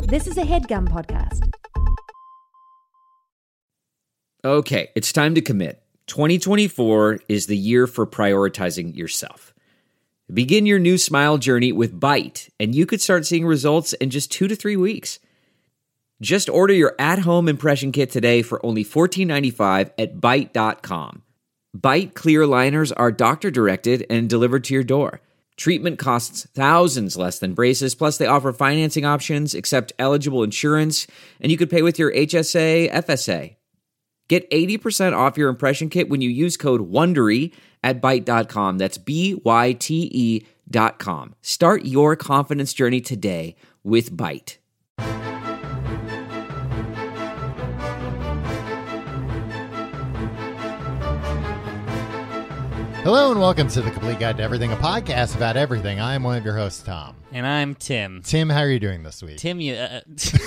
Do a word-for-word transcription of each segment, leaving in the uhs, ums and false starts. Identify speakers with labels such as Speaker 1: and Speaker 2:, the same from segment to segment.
Speaker 1: This is a HeadGum podcast.
Speaker 2: Okay, it's time to commit. twenty twenty-four is the year for prioritizing yourself. Begin your new smile journey with Byte, and you could start seeing results in just two to three weeks. Just order your at-home impression kit today for only fourteen ninety-five at byte dot com. Byte clear liners are doctor-directed and delivered to your door. Treatment costs thousands less than braces, plus they offer financing options, accept eligible insurance, and you could pay with your H S A, F S A. Get eighty percent off your impression kit when you use code WONDERY at byte dot com. That's B Y T E dot com. Start your confidence journey today with Byte.
Speaker 3: Hello and welcome to The Complete Guide to Everything, a podcast about everything. I am one of your hosts, Tom.
Speaker 4: And I'm Tim.
Speaker 3: Tim, how are you doing this week?
Speaker 4: Tim, you... Uh,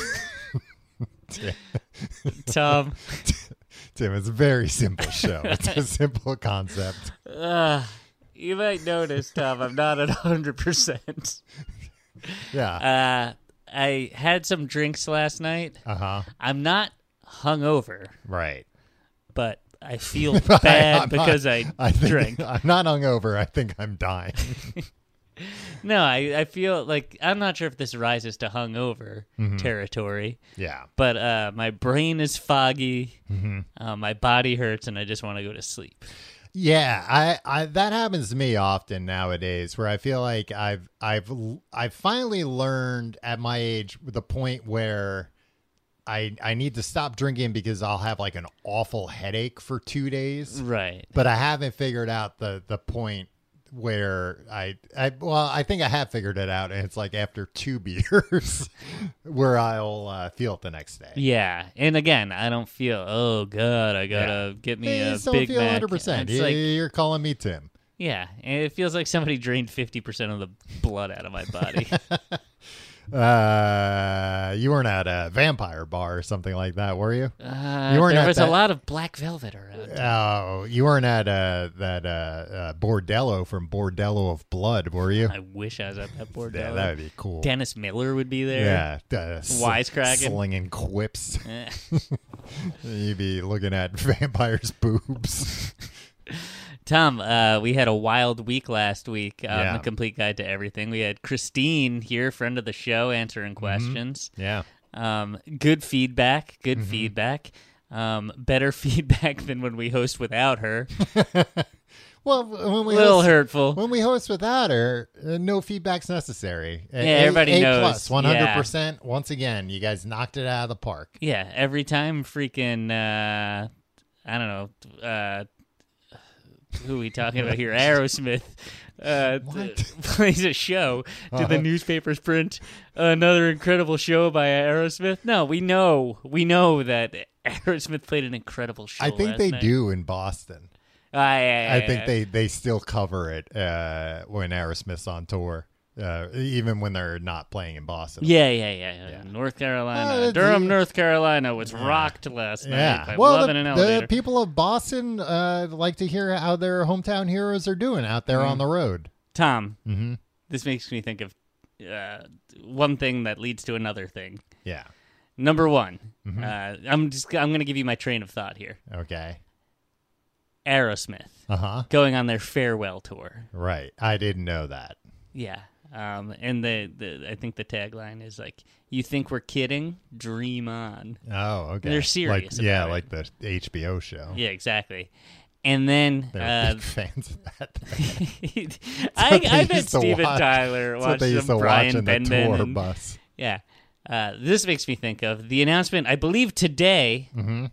Speaker 4: Tom.
Speaker 3: Tim, it's a very simple show. It's a simple concept.
Speaker 4: Uh, you might notice, Tom, I'm not at one hundred percent.
Speaker 3: Yeah.
Speaker 4: Uh, I had some drinks last night.
Speaker 3: Uh-huh.
Speaker 4: I'm not hungover.
Speaker 3: Right.
Speaker 4: But I feel bad I, because
Speaker 3: not,
Speaker 4: I,
Speaker 3: I think,
Speaker 4: drank.
Speaker 3: I'm not hungover. I think I'm dying.
Speaker 4: No, I, I feel like I'm not sure if this rises to hungover mm-hmm. territory.
Speaker 3: Yeah.
Speaker 4: But uh, my brain is foggy,
Speaker 3: mm-hmm.
Speaker 4: uh, my body hurts, and I just want to go to sleep.
Speaker 3: Yeah, I, I that happens to me often nowadays, where I feel like I've I've I've finally learned at my age the point where I I need to stop drinking because I'll have like an awful headache for two days.
Speaker 4: Right.
Speaker 3: But I haven't figured out the the point where I, I well, I think I have figured it out, and it's like after two beers where I'll uh, feel it the next day.
Speaker 4: Yeah, and again, I don't feel, oh, God, I got to
Speaker 3: yeah.
Speaker 4: get me
Speaker 3: hey,
Speaker 4: a
Speaker 3: you still
Speaker 4: Big
Speaker 3: feel
Speaker 4: Mac.
Speaker 3: one hundred percent.
Speaker 4: It's like,
Speaker 3: You're calling me Tim.
Speaker 4: Yeah, and it feels like somebody drained fifty percent of the blood out of my body.
Speaker 3: Uh, you weren't at a vampire bar or something like that, were you?
Speaker 4: Uh,
Speaker 3: you weren't
Speaker 4: there
Speaker 3: at
Speaker 4: was
Speaker 3: that...
Speaker 4: a lot of black velvet around.
Speaker 3: Oh, you weren't at uh, that uh, uh, Bordello from Bordello of Blood, were you?
Speaker 4: I wish I was at that Bordello.
Speaker 3: Yeah, that would be cool.
Speaker 4: Dennis Miller would be there.
Speaker 3: Yeah, uh,
Speaker 4: wisecracking,
Speaker 3: slinging quips. You'd be looking at vampires' boobs.
Speaker 4: Tom, uh, we had a wild week last week on
Speaker 3: yeah.
Speaker 4: The Complete Guide to Everything. We had Christine here, friend of the show, answering questions.
Speaker 3: Mm-hmm. Yeah.
Speaker 4: Um, good feedback. Good
Speaker 3: mm-hmm.
Speaker 4: feedback. Um, better feedback than when we host without her.
Speaker 3: Well, when we
Speaker 4: a little
Speaker 3: host,
Speaker 4: hurtful.
Speaker 3: When we host without her, uh, no feedback's necessary.
Speaker 4: Yeah, a, everybody
Speaker 3: a
Speaker 4: knows.
Speaker 3: plus, one hundred percent. Yeah. Once again, you guys knocked it out of the park.
Speaker 4: Yeah, every time freaking, uh, I don't know, uh, who are we talking about here? Aerosmith uh, th- plays a show. Did uh-huh. the newspapers print another incredible show by Aerosmith? No, we know. We know that Aerosmith played an incredible show
Speaker 3: I think
Speaker 4: last
Speaker 3: they
Speaker 4: night.
Speaker 3: do in Boston.
Speaker 4: Uh, yeah, yeah,
Speaker 3: I think
Speaker 4: yeah.
Speaker 3: they, they still cover it uh, when Aerosmith's on tour, uh, even when they're not playing in Boston.
Speaker 4: Yeah, yeah, yeah.
Speaker 3: yeah.
Speaker 4: North Carolina.
Speaker 3: Uh,
Speaker 4: Durham,
Speaker 3: the,
Speaker 4: North Carolina was
Speaker 3: yeah.
Speaker 4: rocked last night
Speaker 3: yeah.
Speaker 4: by
Speaker 3: well,
Speaker 4: Love
Speaker 3: the,
Speaker 4: in an Elevator.
Speaker 3: the people of Boston uh, like to hear how their hometown heroes are doing out there
Speaker 4: mm.
Speaker 3: on the road.
Speaker 4: Tom,
Speaker 3: mm-hmm.
Speaker 4: this makes me think of uh, one thing that leads to another thing.
Speaker 3: Yeah.
Speaker 4: Number one,
Speaker 3: mm-hmm.
Speaker 4: uh, I'm just I'm going to give you my train of thought here.
Speaker 3: Okay.
Speaker 4: Aerosmith
Speaker 3: uh-huh.
Speaker 4: going on their farewell tour.
Speaker 3: Right. I didn't know that.
Speaker 4: Yeah. Um, and the, the I think the tagline is like, you think we're kidding? Dream on.
Speaker 3: Oh, okay.
Speaker 4: And they're serious
Speaker 3: like,
Speaker 4: about
Speaker 3: yeah,
Speaker 4: it.
Speaker 3: like the H B O show.
Speaker 4: Yeah, exactly. And then
Speaker 3: they're
Speaker 4: uh,
Speaker 3: big fans of that.
Speaker 4: I, I bet
Speaker 3: used to
Speaker 4: Steven
Speaker 3: watch.
Speaker 4: Tyler
Speaker 3: That's what
Speaker 4: watched
Speaker 3: they used
Speaker 4: some
Speaker 3: to
Speaker 4: Brian
Speaker 3: watch in
Speaker 4: Benben
Speaker 3: the tour
Speaker 4: and,
Speaker 3: bus.
Speaker 4: Yeah. Uh, this makes me think of the announcement, I believe today,
Speaker 3: mm-hmm.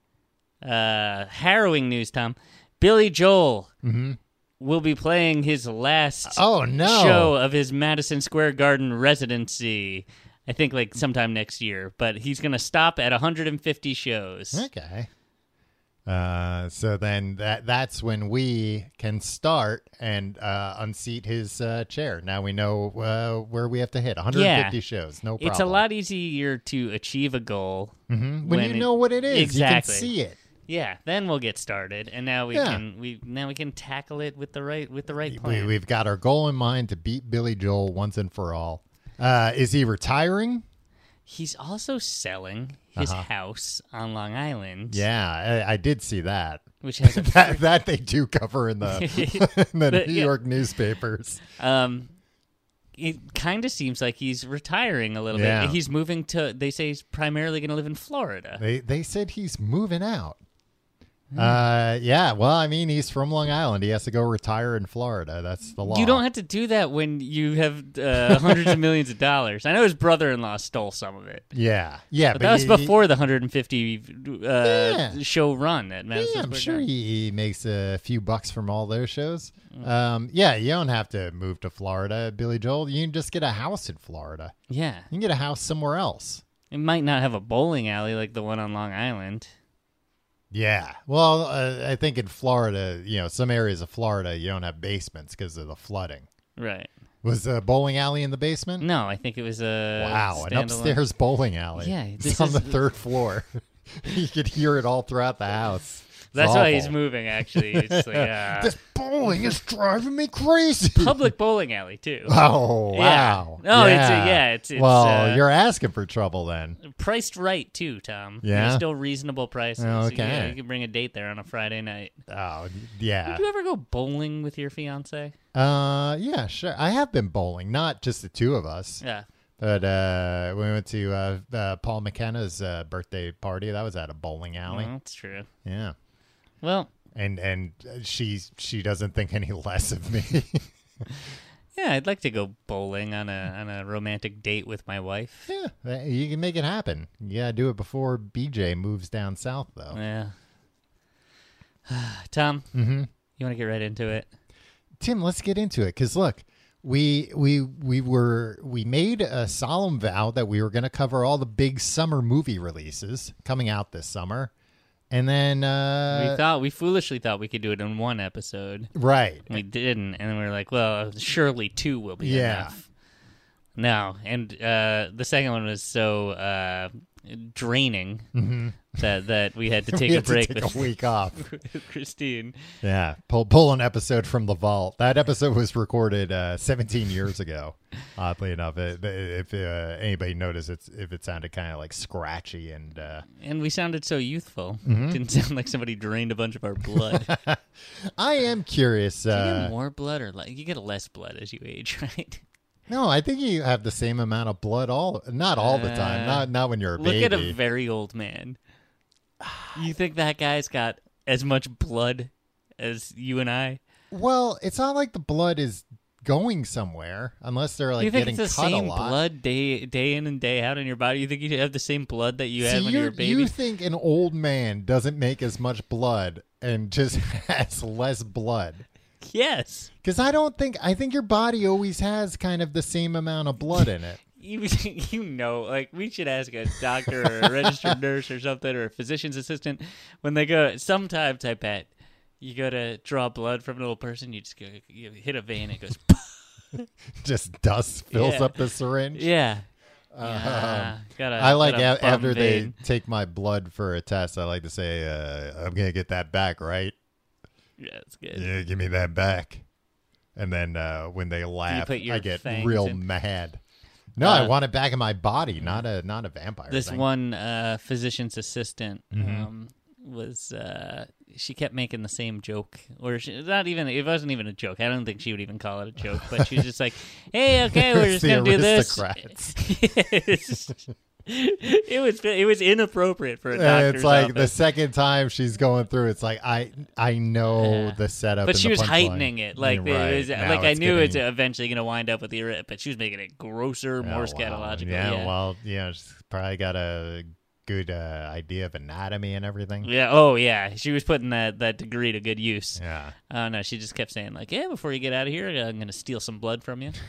Speaker 4: uh, harrowing news, Tom. Billy Joel
Speaker 3: mm-hmm.
Speaker 4: will be playing his last
Speaker 3: oh, no.
Speaker 4: show of his Madison Square Garden residency. I think like sometime next year, but he's going to stop at one hundred fifty shows.
Speaker 3: Okay. Uh, so then that that's when we can start and uh, unseat his uh, chair. Now we know uh, where we have to hit. one hundred fifty
Speaker 4: yeah.
Speaker 3: shows, no problem.
Speaker 4: It's a lot easier to achieve a goal
Speaker 3: mm-hmm. when, when you
Speaker 4: it,
Speaker 3: know what it is.
Speaker 4: Exactly.
Speaker 3: You can see it.
Speaker 4: Yeah, then we'll get started, and now we
Speaker 3: yeah.
Speaker 4: can we now we can tackle it with the right with the right
Speaker 3: we,
Speaker 4: plan.
Speaker 3: we've got our goal in mind to beat Billy Joel once and for all. Uh, is he retiring?
Speaker 4: He's also selling his
Speaker 3: Uh-huh.
Speaker 4: house on Long Island.
Speaker 3: Yeah, I, I did see that.
Speaker 4: Which has a
Speaker 3: that that they do cover in the in the
Speaker 4: But,
Speaker 3: New
Speaker 4: yeah.
Speaker 3: York newspapers.
Speaker 4: Um, it kind of seems like he's retiring a little
Speaker 3: Yeah.
Speaker 4: bit. He's moving to. They say he's primarily going to live in Florida.
Speaker 3: They they said he's moving out. Uh, yeah. Well, I mean, he's from Long Island. He has to go retire in Florida. That's the law.
Speaker 4: You don't have to do that when you have uh, hundreds of millions of dollars. I know his brother-in-law stole some of it,
Speaker 3: Yeah, yeah.
Speaker 4: but that was
Speaker 3: he-
Speaker 4: before the one hundred fifty uh,
Speaker 3: Yeah.
Speaker 4: show run at Madison
Speaker 3: Yeah, I'm
Speaker 4: Square
Speaker 3: sure
Speaker 4: Garden.
Speaker 3: he, he makes a few bucks from all those shows.
Speaker 4: Mm.
Speaker 3: Um, yeah, you don't have to move to Florida, Billy Joel. You can just get a house in Florida.
Speaker 4: Yeah,
Speaker 3: You can get a house somewhere else.
Speaker 4: it might not have a bowling alley like the one on Long Island.
Speaker 3: Yeah. Well, uh, I think in Florida, you know, some areas of Florida, you don't have basements because of the flooding.
Speaker 4: Right.
Speaker 3: Was the bowling alley in the basement?
Speaker 4: No, I think it was a
Speaker 3: Wow, an
Speaker 4: standalone-
Speaker 3: upstairs bowling alley.
Speaker 4: Yeah,
Speaker 3: it's
Speaker 4: this
Speaker 3: on
Speaker 4: is-
Speaker 3: the third floor. You could hear it all throughout the house. It's
Speaker 4: That's why he's
Speaker 3: awful.
Speaker 4: moving. Actually, it's like uh,
Speaker 3: This bowling is driving me crazy.
Speaker 4: public bowling alley too.
Speaker 3: Oh
Speaker 4: Yeah.
Speaker 3: wow!
Speaker 4: No, it's a- yeah, it's- it's,
Speaker 3: well,
Speaker 4: uh,
Speaker 3: you're asking for trouble then.
Speaker 4: Priced right too, Tom.
Speaker 3: Yeah?
Speaker 4: They're still reasonable prices.
Speaker 3: Oh,
Speaker 4: You can-
Speaker 3: okay.
Speaker 4: you, can bring a date there on a Friday night.
Speaker 3: Oh yeah,
Speaker 4: Did you ever go bowling with your fiance?
Speaker 3: uh, yeah, sure. I have been bowling, not just the two of us,
Speaker 4: Yeah.
Speaker 3: but uh, we went to uh, uh, Paul McKenna's uh, birthday party. That was at a bowling alley.
Speaker 4: Well, that's true.
Speaker 3: Yeah,
Speaker 4: Well,
Speaker 3: and and she she doesn't think any less of me.
Speaker 4: yeah, I'd like to go bowling on a on a romantic date with my wife.
Speaker 3: Yeah, you can make it happen. You gotta do it before B J moves down south, though.
Speaker 4: Yeah. Tom,
Speaker 3: Mm-hmm.
Speaker 4: you want to get right into it?
Speaker 3: Tim, let's get into it. Cause look, we we we were we made a solemn vow that we were going to cover all the big summer movie releases coming out this summer, and then uh,
Speaker 4: we thought we foolishly thought we could do it in one episode.
Speaker 3: right,
Speaker 4: We didn't, and then we were like, "Well, surely two will be
Speaker 3: Yeah.
Speaker 4: enough." No, and uh, the second one was so uh, draining
Speaker 3: mm-hmm.
Speaker 4: that that we had to
Speaker 3: we
Speaker 4: take a
Speaker 3: had
Speaker 4: break
Speaker 3: to take
Speaker 4: with
Speaker 3: a week off.
Speaker 4: Christine.
Speaker 3: Yeah, pull pull an episode from the vault. That episode was recorded uh, seventeen years ago. Oddly enough, it, if uh, anybody noticed, it's if it sounded kind of like scratchy and. Uh,
Speaker 4: And we sounded so youthful.
Speaker 3: Mm-hmm.
Speaker 4: Didn't sound like somebody drained a bunch of our blood. Do
Speaker 3: I am curious.
Speaker 4: you
Speaker 3: Uh,
Speaker 4: get more blood or like you get less blood as you age, right?
Speaker 3: no, I think you have the same amount of blood all not all the time.
Speaker 4: Uh,
Speaker 3: Not not when you're a
Speaker 4: Look
Speaker 3: baby.
Speaker 4: at a very old man. You think that guy's got as much blood as you and I?
Speaker 3: Well, it's not like the blood is going somewhere unless they're like
Speaker 4: you think
Speaker 3: getting
Speaker 4: it's the
Speaker 3: cut a
Speaker 4: same
Speaker 3: lot.
Speaker 4: blood day day in and day out in your body? You think you have the same blood that you
Speaker 3: See,
Speaker 4: had when you were
Speaker 3: you're-
Speaker 4: a baby?
Speaker 3: you think an old man doesn't make as much blood and just has less blood?
Speaker 4: Yes.
Speaker 3: Because I don't think I think your body always has kind of the same amount of blood in it.
Speaker 4: You you know, like we should ask a doctor or a registered nurse or something or a physician's assistant when they go. Sometimes I bet you go to draw blood from an old person, you just go you hit a vein, it goes.
Speaker 3: Just dust fills
Speaker 4: Yeah.
Speaker 3: up the syringe.
Speaker 4: Yeah.
Speaker 3: Um,
Speaker 4: Yeah, got a-
Speaker 3: I like
Speaker 4: got a
Speaker 3: a-
Speaker 4: bum
Speaker 3: after
Speaker 4: vein.
Speaker 3: they take my blood for a test. I like to say, uh, "I'm gonna get that back, right?
Speaker 4: Yeah, it's good.
Speaker 3: Yeah, give me that back." And then uh, when they laugh,
Speaker 4: put your
Speaker 3: I get
Speaker 4: fangs
Speaker 3: real
Speaker 4: in?
Speaker 3: mad. No, I
Speaker 4: Uh,
Speaker 3: want it back in my body, not a not a vampire.
Speaker 4: This
Speaker 3: thing.
Speaker 4: one uh, physician's assistant
Speaker 3: Mm-hmm.
Speaker 4: um, was uh, she kept making the same joke, or she, not even it wasn't even a joke. I don't think she would even call it a joke, but she was just like, "Hey, okay, we're
Speaker 3: It's
Speaker 4: just
Speaker 3: the
Speaker 4: gonna do this."
Speaker 3: aristocrats.
Speaker 4: Yes. It was it was inappropriate for a
Speaker 3: And
Speaker 4: doctor's
Speaker 3: it's like the
Speaker 4: office.
Speaker 3: second time she's going through. It's like I I know
Speaker 4: Yeah.
Speaker 3: the setup,
Speaker 4: But
Speaker 3: and
Speaker 4: she
Speaker 3: the
Speaker 4: was
Speaker 3: punchline.
Speaker 4: heightening it, like
Speaker 3: You're right.
Speaker 4: it was,
Speaker 3: Now
Speaker 4: like I
Speaker 3: it's
Speaker 4: knew it's
Speaker 3: getting-
Speaker 4: eventually going to wind up with the, iri- but she was making it grosser, more
Speaker 3: Oh, wow.
Speaker 4: scatological.
Speaker 3: Yeah,
Speaker 4: Yeah,
Speaker 3: well, yeah, she's probably got a good uh, idea of anatomy and everything.
Speaker 4: yeah. Oh, yeah. She was putting that, that degree to good use.
Speaker 3: Yeah.
Speaker 4: Oh no, she just kept saying like, "Yeah, before you get out of here, I'm going to steal some blood from you."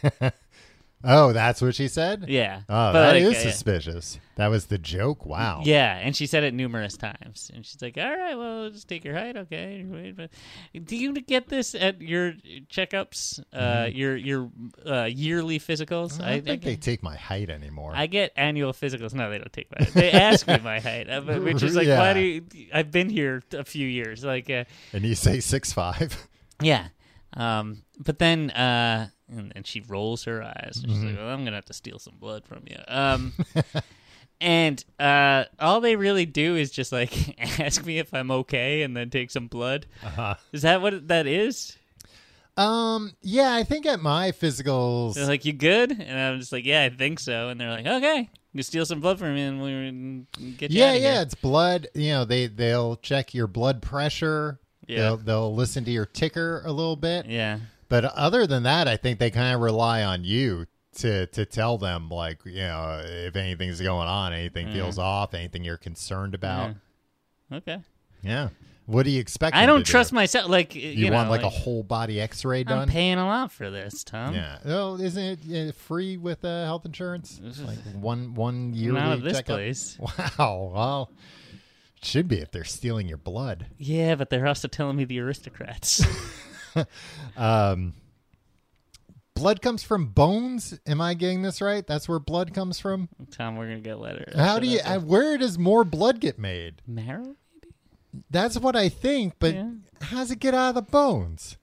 Speaker 3: Oh, that's what she said?
Speaker 4: Yeah.
Speaker 3: Oh,
Speaker 4: But,
Speaker 3: that
Speaker 4: like,
Speaker 3: is
Speaker 4: uh,
Speaker 3: suspicious. That was the joke. Wow.
Speaker 4: Yeah, and she said it numerous times, and she's like, "All right, well, just take your height, okay." Wait, but do you get this at your checkups, uh, your your uh, yearly physicals?
Speaker 3: I don't think
Speaker 4: I,
Speaker 3: they take my height anymore.
Speaker 4: I get annual physicals. No, they don't take my height. They ask me my height, uh, but- which is like,
Speaker 3: Yeah.
Speaker 4: why do you, I've been here a few years, like, uh,
Speaker 3: and you say six five.
Speaker 4: yeah. Um, but then uh, And then she rolls her eyes. And she's like, well, I'm going to have to steal some blood from you. Um, and uh, all they really do is just, like, ask me if I'm okay and then take some blood.
Speaker 3: Uh-huh.
Speaker 4: Is that what that is?
Speaker 3: Um, yeah, I think at my physicals...
Speaker 4: They're like, you good? And I'm just like, yeah, I think so. And they're like, okay, you steal some blood from me and we'll get you
Speaker 3: Yeah,
Speaker 4: out of
Speaker 3: yeah,
Speaker 4: here.
Speaker 3: it's blood. You know, they, they'll check your blood pressure.
Speaker 4: Yeah.
Speaker 3: They'll, they'll listen to your ticker a little bit.
Speaker 4: Yeah.
Speaker 3: But other than that, I think they kind of rely on you to to tell them, like, you know, if anything's going on, anything
Speaker 4: Mm.
Speaker 3: feels off, anything you're concerned about.
Speaker 4: Yeah. Okay.
Speaker 3: Yeah. What do you expect?
Speaker 4: I
Speaker 3: them
Speaker 4: don't
Speaker 3: to
Speaker 4: trust
Speaker 3: do?
Speaker 4: myself. Like, you,
Speaker 3: You, want
Speaker 4: know,
Speaker 3: like, a whole body X-ray
Speaker 4: I'm
Speaker 3: done?
Speaker 4: paying a lot for this, Tom.
Speaker 3: Yeah. Oh, isn't it uh, free with uh, health insurance? Like one one yearly
Speaker 4: Not at this
Speaker 3: checkup?
Speaker 4: place.
Speaker 3: Wow. Well, it should be if they're stealing your blood.
Speaker 4: Yeah, but they're also telling me the aristocrats.
Speaker 3: Um, blood comes from bones. Am I getting this right? That's where blood comes from.
Speaker 4: Tom, we're gonna get letter.
Speaker 3: How
Speaker 4: So
Speaker 3: do you?
Speaker 4: that's a-
Speaker 3: Uh, where does more blood get made?
Speaker 4: marrow?
Speaker 3: That's what I think. But
Speaker 4: Yeah.
Speaker 3: how does it get out of the bones?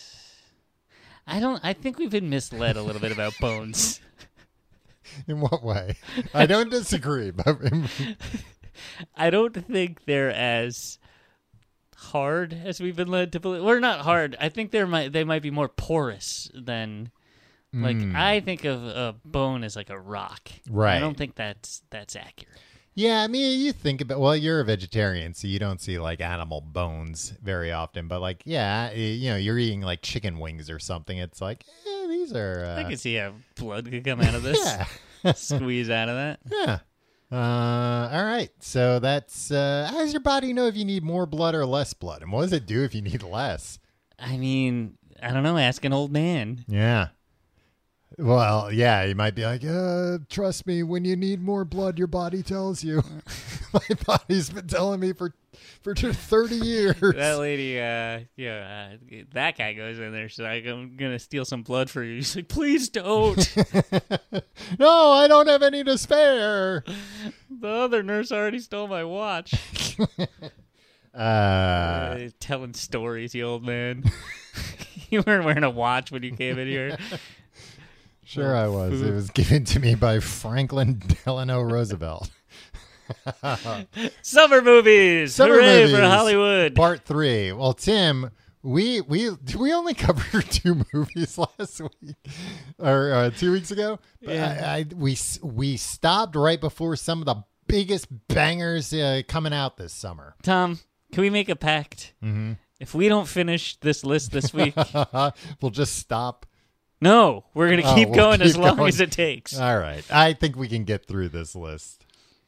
Speaker 4: I don't. I think we've been misled a little bit about bones.
Speaker 3: In what way? I don't disagree, but
Speaker 4: I don't think they're as hard as we've been led to believe. Or not hard. I think they might they might be more porous than. Like
Speaker 3: Mm.
Speaker 4: I think of a bone as like a rock.
Speaker 3: Right.
Speaker 4: I don't think that's that's accurate.
Speaker 3: yeah, I mean, you think about. Well, you're a vegetarian, so you don't see like animal bones very often. But like, yeah, y- you know, you're eating like chicken wings or something. It's like, eh, these are. Uh,
Speaker 4: I can see how blood could come out of this.
Speaker 3: yeah.
Speaker 4: Squeeze out of that.
Speaker 3: Yeah. Uh, all right. So that's uh, how does your body know if you need more blood or less blood, and what does it do if you need less?
Speaker 4: I mean, I don't know. Ask an old man.
Speaker 3: Yeah. Well, yeah, you might be like, uh, trust me, when you need more blood, your body tells you. My body's been telling me for for thirty years.
Speaker 4: That lady, uh, yeah, uh, that guy goes in there. She's like, I'm gonna steal some blood for you. He's like, please don't.
Speaker 3: No, I don't have any to spare.
Speaker 4: The other nurse already stole my watch.
Speaker 3: Uh,
Speaker 4: Uh, telling stories, you old man. You weren't wearing a watch when you came in here.
Speaker 3: sure I was. It was given to me by Franklin Delano Roosevelt.
Speaker 4: Summer movies.
Speaker 3: Summer
Speaker 4: Hooray
Speaker 3: movies.
Speaker 4: for Hollywood.
Speaker 3: Part three. Well, Tim, we we did we only cover two movies last week or uh, two weeks ago? But
Speaker 4: Yeah.
Speaker 3: I, I we we stopped right before some of the biggest bangers uh, coming out this summer.
Speaker 4: Tom, can we make a pact?
Speaker 3: Mm-hmm.
Speaker 4: If we don't finish this list this week,
Speaker 3: We'll just stop.
Speaker 4: no, we're gonna
Speaker 3: Oh,
Speaker 4: keep
Speaker 3: we'll
Speaker 4: going as
Speaker 3: keep
Speaker 4: long
Speaker 3: going.
Speaker 4: as it takes.
Speaker 3: All right. I think we can get through this list.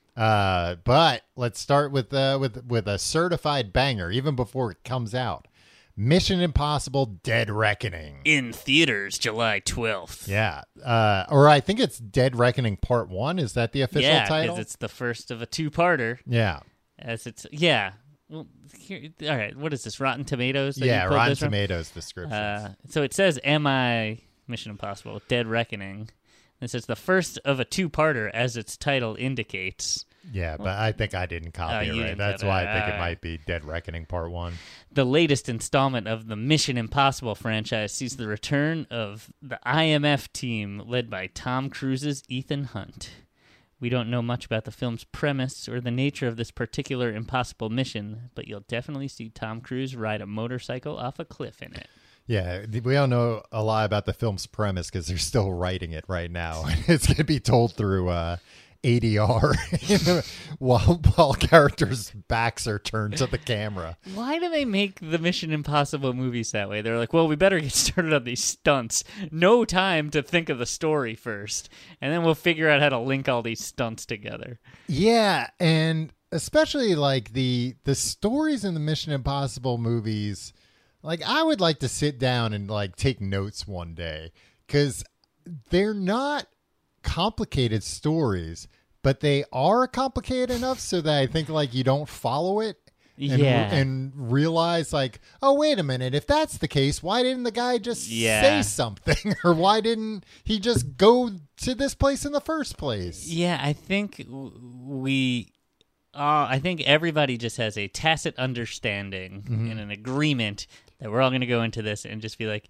Speaker 3: Uh, but let's start with uh, with with a certified banger, even before it comes out. Mission Impossible: Dead Reckoning.
Speaker 4: In theaters, July twelfth.
Speaker 3: Yeah. Uh, or I think it's Dead Reckoning Part One. Is that the official
Speaker 4: Yeah,
Speaker 3: title?
Speaker 4: because it's the first of a two-parter.
Speaker 3: Yeah.
Speaker 4: As it's yeah. Well, here, all right. What is this? Rotten Tomatoes? that you
Speaker 3: Yeah.
Speaker 4: pulled
Speaker 3: Rotten
Speaker 4: this from?
Speaker 3: Tomatoes descriptions.
Speaker 4: Uh, so it says, "M I Mission Impossible: Dead Reckoning." It says the first of a two-parter, as its title indicates.
Speaker 3: yeah, but I think I didn't copy
Speaker 4: Oh,
Speaker 3: it
Speaker 4: you
Speaker 3: right.
Speaker 4: didn't
Speaker 3: That's
Speaker 4: copy
Speaker 3: why
Speaker 4: it.
Speaker 3: I think it
Speaker 4: All
Speaker 3: might be Dead Reckoning Part One.
Speaker 4: The latest installment of the Mission Impossible franchise sees the return of the I M F team led by Tom Cruise's Ethan Hunt. We don't know much about the film's premise or the nature of this particular impossible mission, but you'll definitely see Tom Cruise ride a motorcycle off a cliff in it.
Speaker 3: Yeah, we don't know a lot about the film's premise because they're still writing it right now. It's going to be told through uh, A D R you know, while while characters' backs are turned to the camera.
Speaker 4: Why do they make the Mission Impossible movies that way? They're like, well, we better get started on these stunts. No time to think of the story first. And then we'll figure out how to link all these stunts together.
Speaker 3: Yeah, and especially like the the stories in the Mission Impossible movies. Like, I would like to sit down and like take notes one day because they're not complicated stories, but they are complicated enough so that I think like you don't follow it. And,
Speaker 4: Yeah.
Speaker 3: and realize like, oh, wait a minute. If that's the case, why didn't the guy just
Speaker 4: Yeah.
Speaker 3: say something? Or why didn't he just go to this place in the first place?
Speaker 4: Yeah, I think w- we. Uh, I think everybody just has a tacit understanding
Speaker 3: Mm-hmm.
Speaker 4: and an agreement that we're all going to go into this and just be like,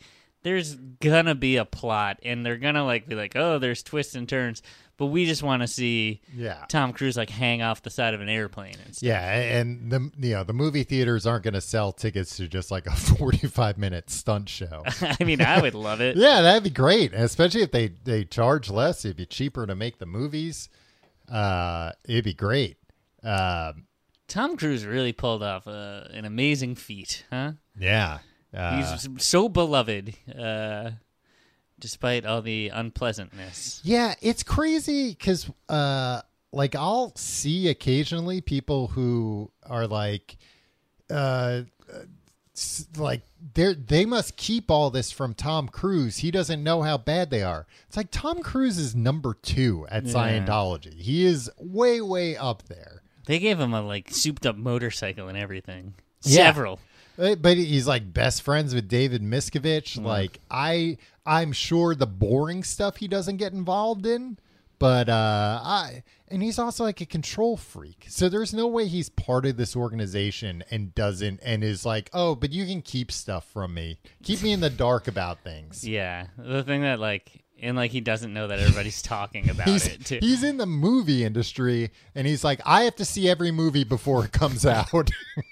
Speaker 4: there's gonna be a plot, and they're gonna like be like, oh, there's twists and turns, but we just want to see
Speaker 3: Yeah.
Speaker 4: Tom Cruise like hang off the side of an airplane and stuff.
Speaker 3: Yeah, and the you know the movie theaters aren't going to sell tickets to just like a forty-five minute stunt show.
Speaker 4: I mean, I would love it.
Speaker 3: Yeah, that'd be great, especially if they they charge less. It'd be cheaper to make the movies. Uh, it'd be great. Um,
Speaker 4: Tom Cruise really pulled off uh, an amazing feat, huh?
Speaker 3: yeah, uh,
Speaker 4: He's so beloved, uh, despite all the unpleasantness.
Speaker 3: yeah. It's crazy because uh, like I'll see occasionally people who are like, uh, s- like they they must keep all this from Tom Cruise. He doesn't know how bad they are. It's like Tom Cruise is number two at
Speaker 4: Yeah.
Speaker 3: Scientology. He is way way up there.
Speaker 4: They gave him a like souped up motorcycle and everything.
Speaker 3: Yeah.
Speaker 4: Several.
Speaker 3: Uh, But he's like best friends with David Miscavige. Like I, I'm sure the boring stuff he doesn't get involved in, but uh, I and he's also like a control freak. So there's no way he's part of this organization and doesn't and is like, oh, but you can keep stuff from me, keep me in the dark about things.
Speaker 4: Yeah, the thing that like, and like he doesn't know that everybody's talking about
Speaker 3: He's,
Speaker 4: it too.
Speaker 3: he's in the movie industry and he's like, I have to see every movie before it comes out.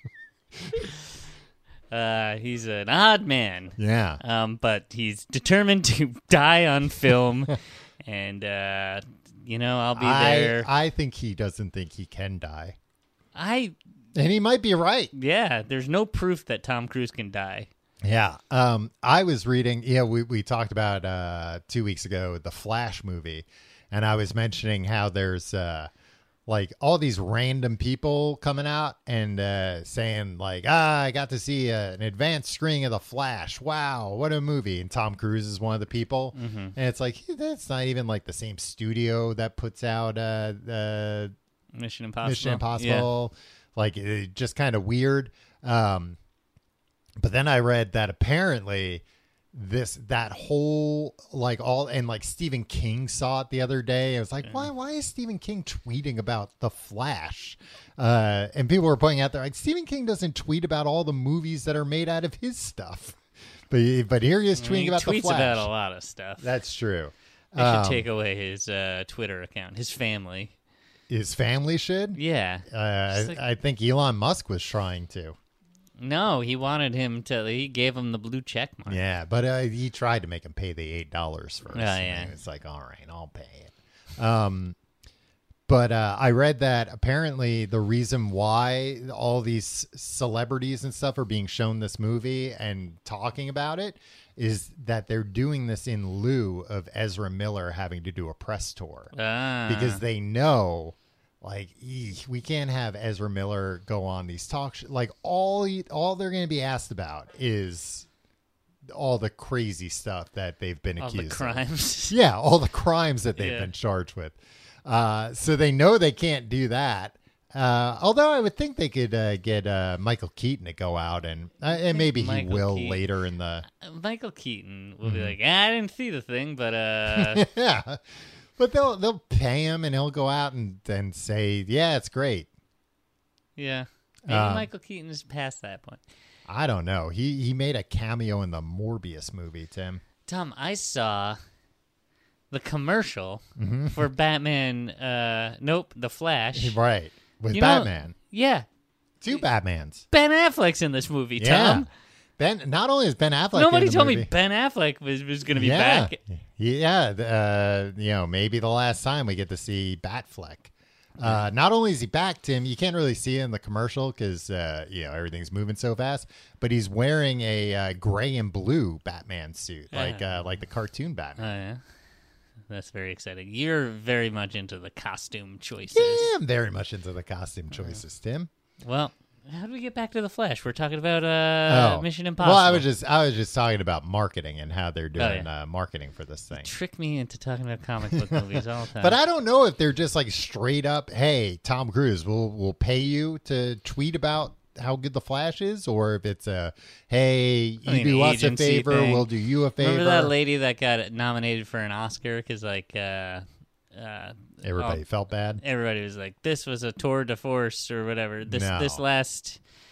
Speaker 4: Uh, he's an odd man.
Speaker 3: Yeah.
Speaker 4: Um, but he's determined to die on film, and uh, you know, I'll be
Speaker 3: I,
Speaker 4: there.
Speaker 3: I think he doesn't think he can die.
Speaker 4: I
Speaker 3: And he might be right.
Speaker 4: yeah, there's no proof that Tom Cruise can die.
Speaker 3: Yeah. Um, I was reading, yeah, we, we talked about uh, two weeks ago, the Flash movie. And I was mentioning how there's uh, like all these random people coming out and uh, saying like, ah, I got to see uh, an advanced screening of the Flash. Wow, what a movie. And Tom Cruise is one of the people.
Speaker 4: Mm-hmm.
Speaker 3: And it's like, that's not even like the same studio that puts out uh, uh,
Speaker 4: Mission Impossible.
Speaker 3: Mission Impossible. Like, it, just kind of weird. Um, but then I read that apparently this that whole like all and like Stephen King saw it the other day. I was like, why why is Stephen King tweeting about the Flash? Uh, and people were pointing out there like Stephen King doesn't tweet about all the movies that are made out of his stuff. But but here he is
Speaker 4: Yeah.
Speaker 3: tweeting
Speaker 4: He
Speaker 3: about
Speaker 4: tweets
Speaker 3: the Flash.
Speaker 4: about a lot of stuff.
Speaker 3: That's true.
Speaker 4: They should
Speaker 3: Um,
Speaker 4: take away his uh, Twitter account. His family.
Speaker 3: His family should.
Speaker 4: Yeah.
Speaker 3: Uh,
Speaker 4: Just like-
Speaker 3: I, I think Elon Musk was trying to.
Speaker 4: No, he wanted him to. He gave him the blue check mark.
Speaker 3: Yeah, but uh, he tried to make him pay the eight dollars first.
Speaker 4: Oh,
Speaker 3: and
Speaker 4: yeah.
Speaker 3: It's like, all right, I'll pay it. Um, but uh, I read that apparently the reason why all these celebrities and stuff are being shown this movie and talking about it is that they're doing this in lieu of Ezra Miller having to do a press tour
Speaker 4: Ah.
Speaker 3: because they know. Like, eesh, we can't have Ezra Miller go on these talk sh- like all he, all they're going to be asked about is all the crazy stuff that they've been
Speaker 4: all
Speaker 3: accused
Speaker 4: the
Speaker 3: of.
Speaker 4: crimes.
Speaker 3: Yeah, all the crimes that they've
Speaker 4: Yeah.
Speaker 3: been charged with. Uh, so they know they can't do that. Uh, although I would think they could uh, get uh, Michael Keaton to go out and uh, and maybe
Speaker 4: Michael
Speaker 3: he will
Speaker 4: Keaton-
Speaker 3: later in the
Speaker 4: Michael Keaton will
Speaker 3: Mm-hmm.
Speaker 4: be like, ah, I didn't see the thing, but uh,
Speaker 3: yeah. But they'll they'll pay him and he'll go out and, and say, yeah, it's great.
Speaker 4: yeah. Maybe
Speaker 3: Um,
Speaker 4: Michael Keaton is past that point.
Speaker 3: I don't know. He he made a cameo in the Morbius movie, Tim.
Speaker 4: Tom, I saw the commercial
Speaker 3: Mm-hmm.
Speaker 4: for Batman. Uh, nope, The Flash.
Speaker 3: Right. With
Speaker 4: You know-
Speaker 3: Batman.
Speaker 4: Yeah,
Speaker 3: Two Batmans.
Speaker 4: Ben Affleck's in this movie.
Speaker 3: Yeah.
Speaker 4: Tom,
Speaker 3: Ben not only is Ben Affleck
Speaker 4: nobody
Speaker 3: in the
Speaker 4: told me
Speaker 3: movie,
Speaker 4: Ben Affleck was was going to be
Speaker 3: yeah,
Speaker 4: back.
Speaker 3: Yeah, uh, you know, maybe the last time we get to see Batfleck. Uh, not only is he back, Tim, you can't really see it in the commercial because uh, you know everything's moving so fast. But he's wearing a uh, gray and blue Batman suit, like uh, like the cartoon
Speaker 4: Oh
Speaker 3: Batman.
Speaker 4: yeah, that's very exciting. You're very much into the costume choices.
Speaker 3: Yeah, I'm very much into the costume choices, Tim.
Speaker 4: Well, how do we get back to the Flash? We're talking about uh,
Speaker 3: Oh.
Speaker 4: Mission Impossible.
Speaker 3: Well, I was just I was just talking about marketing and how they're doing
Speaker 4: yeah.
Speaker 3: uh, marketing for this thing.
Speaker 4: Trick me into talking about comic book movies all the time.
Speaker 3: But I don't know if they're just like straight up, hey, Tom Cruise, we'll we'll pay you to tweet about how good the Flash is, or if it's a hey, you
Speaker 4: I mean,
Speaker 3: do us a
Speaker 4: agency
Speaker 3: favor,
Speaker 4: thing.
Speaker 3: we'll do you a favor.
Speaker 4: Remember that lady that got nominated for an Oscar because like uh, uh,
Speaker 3: Everybody
Speaker 4: oh,
Speaker 3: felt bad.
Speaker 4: everybody was like, this was a tour de force or whatever. This
Speaker 3: No.
Speaker 4: this last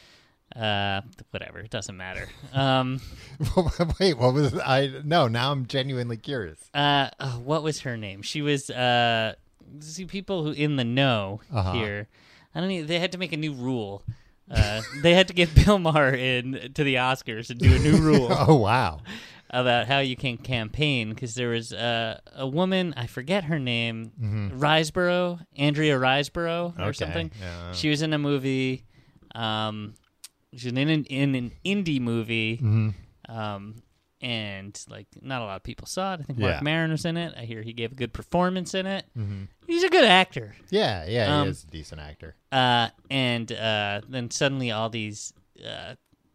Speaker 4: Uh, whatever. It doesn't matter. Um,
Speaker 3: Wait, what was I? No, now I'm genuinely curious.
Speaker 4: uh, oh, what was her name? She was uh, see people who in the know
Speaker 3: Uh-huh.
Speaker 4: here. I don't. Even, they had to make a new rule. Uh, they had to get Bill Maher in to the Oscars and do a new rule
Speaker 3: Oh wow.
Speaker 4: about how you can campaign, because there was uh, a woman, I forget her name, mm-hmm. Riseborough, Andrea Riseborough or
Speaker 3: Okay,
Speaker 4: something.
Speaker 3: yeah.
Speaker 4: She was in a movie. Um, she was in an, in an indie movie,
Speaker 3: Mm-hmm.
Speaker 4: um, and like not a lot of people saw it. I think
Speaker 3: Yeah.
Speaker 4: Mark Maron was in it. I hear he gave a good performance in it.
Speaker 3: Mm-hmm.
Speaker 4: He's a good actor.
Speaker 3: Yeah, yeah,
Speaker 4: Um,
Speaker 3: he is a decent actor.
Speaker 4: Uh, and uh, then suddenly all these uh,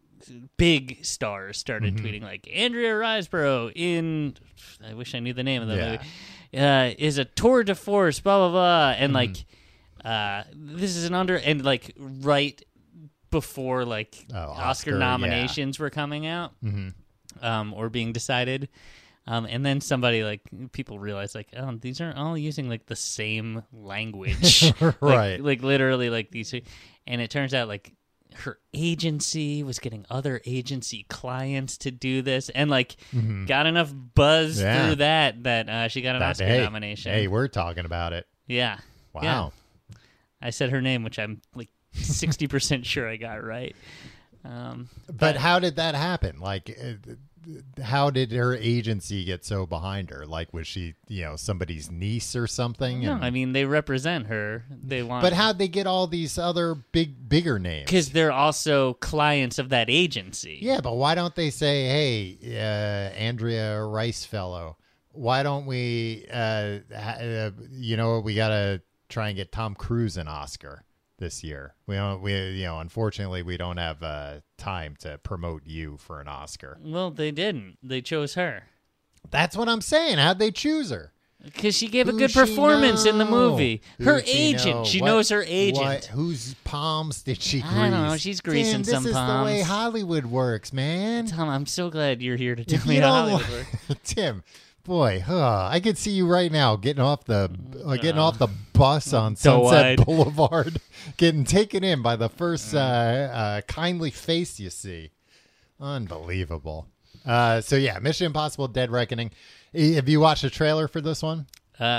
Speaker 4: big stars started
Speaker 3: Mm-hmm.
Speaker 4: tweeting like Andrea Riseborough in. I wish I knew the name of the
Speaker 3: Yeah.
Speaker 4: movie. Uh, is a tour de force, blah blah blah, and
Speaker 3: Mm-hmm.
Speaker 4: like, uh, this is an under and like right before like
Speaker 3: Oh,
Speaker 4: Oscar,
Speaker 3: Oscar, yeah.
Speaker 4: nominations were coming out,
Speaker 3: Mm-hmm.
Speaker 4: um, or being decided. Um, and then somebody like people realize like, oh, these are all using like the same language, Like-
Speaker 3: Right.
Speaker 4: Like, literally like these, and it turns out like her agency was getting other agency clients to do this, and like got enough buzz
Speaker 3: Mm-hmm. Yeah.
Speaker 4: through that that uh, she got an
Speaker 3: That-
Speaker 4: Oscar
Speaker 3: hey,
Speaker 4: nomination.
Speaker 3: Hey, we're talking about it.
Speaker 4: Yeah,
Speaker 3: Wow.
Speaker 4: Yeah. I said her name, which I'm like sixty percent sure I got right. Um,
Speaker 3: But how did that happen? Like, uh, how did her agency get so behind her? Like, was she, you know, somebody's niece or something?
Speaker 4: no,
Speaker 3: And-
Speaker 4: I mean they represent her. They want,
Speaker 3: but how'd they get all these other big, bigger names?
Speaker 4: because they're also clients of that agency.
Speaker 3: Yeah, but why don't they say, hey, uh, Andrea Rice fellow, why don't we, uh, ha- uh, you know, we got to try and get Tom Cruise an Oscar this year. We don't, we, you know, unfortunately, we don't have uh, time to promote you for an Oscar.
Speaker 4: Well, they didn't. They chose her
Speaker 3: That's what I'm saying. How'd they choose her?
Speaker 4: because she gave a
Speaker 3: Who'd
Speaker 4: good
Speaker 3: she
Speaker 4: performance in the
Speaker 3: know?
Speaker 4: movie. Her
Speaker 3: Who'd she
Speaker 4: agent.
Speaker 3: know?
Speaker 4: She
Speaker 3: What-
Speaker 4: knows her agent.
Speaker 3: What, whose palms did she grease?
Speaker 4: I don't know. She's greasing
Speaker 3: Tim, this
Speaker 4: some
Speaker 3: is the way
Speaker 4: palms.
Speaker 3: Hollywood works, man.
Speaker 4: Tom, I'm so glad you're here to tell
Speaker 3: If
Speaker 4: me
Speaker 3: you
Speaker 4: how
Speaker 3: don't
Speaker 4: Hollywood
Speaker 3: li-
Speaker 4: works.
Speaker 3: Tim, boy, huh, I could see you right now getting off the uh, getting off the bus on Sunset
Speaker 4: Doe-eyed.
Speaker 3: Boulevard, getting taken in by the first uh, uh, kindly face you see. Unbelievable. Uh, so yeah, Mission Impossible: Dead Reckoning. Eh, Have you watched the trailer for this one?
Speaker 4: Uh,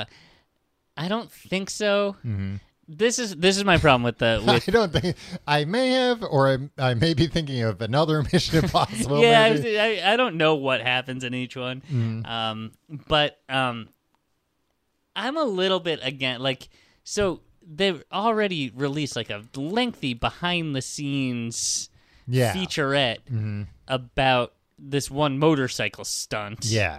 Speaker 4: I don't think so. This is this is my problem with the with
Speaker 3: I don't think I may have, or I, I may be thinking of another Mission Impossible.
Speaker 4: yeah, I,
Speaker 3: maybe.
Speaker 4: was- I I don't know what happens in each one,
Speaker 3: Mm-hmm.
Speaker 4: um, but um, I'm a little bit again like so they've already released like a lengthy behind the scenes
Speaker 3: Yeah. Mm-hmm.
Speaker 4: featurette about this one motorcycle stunt,
Speaker 3: Yeah.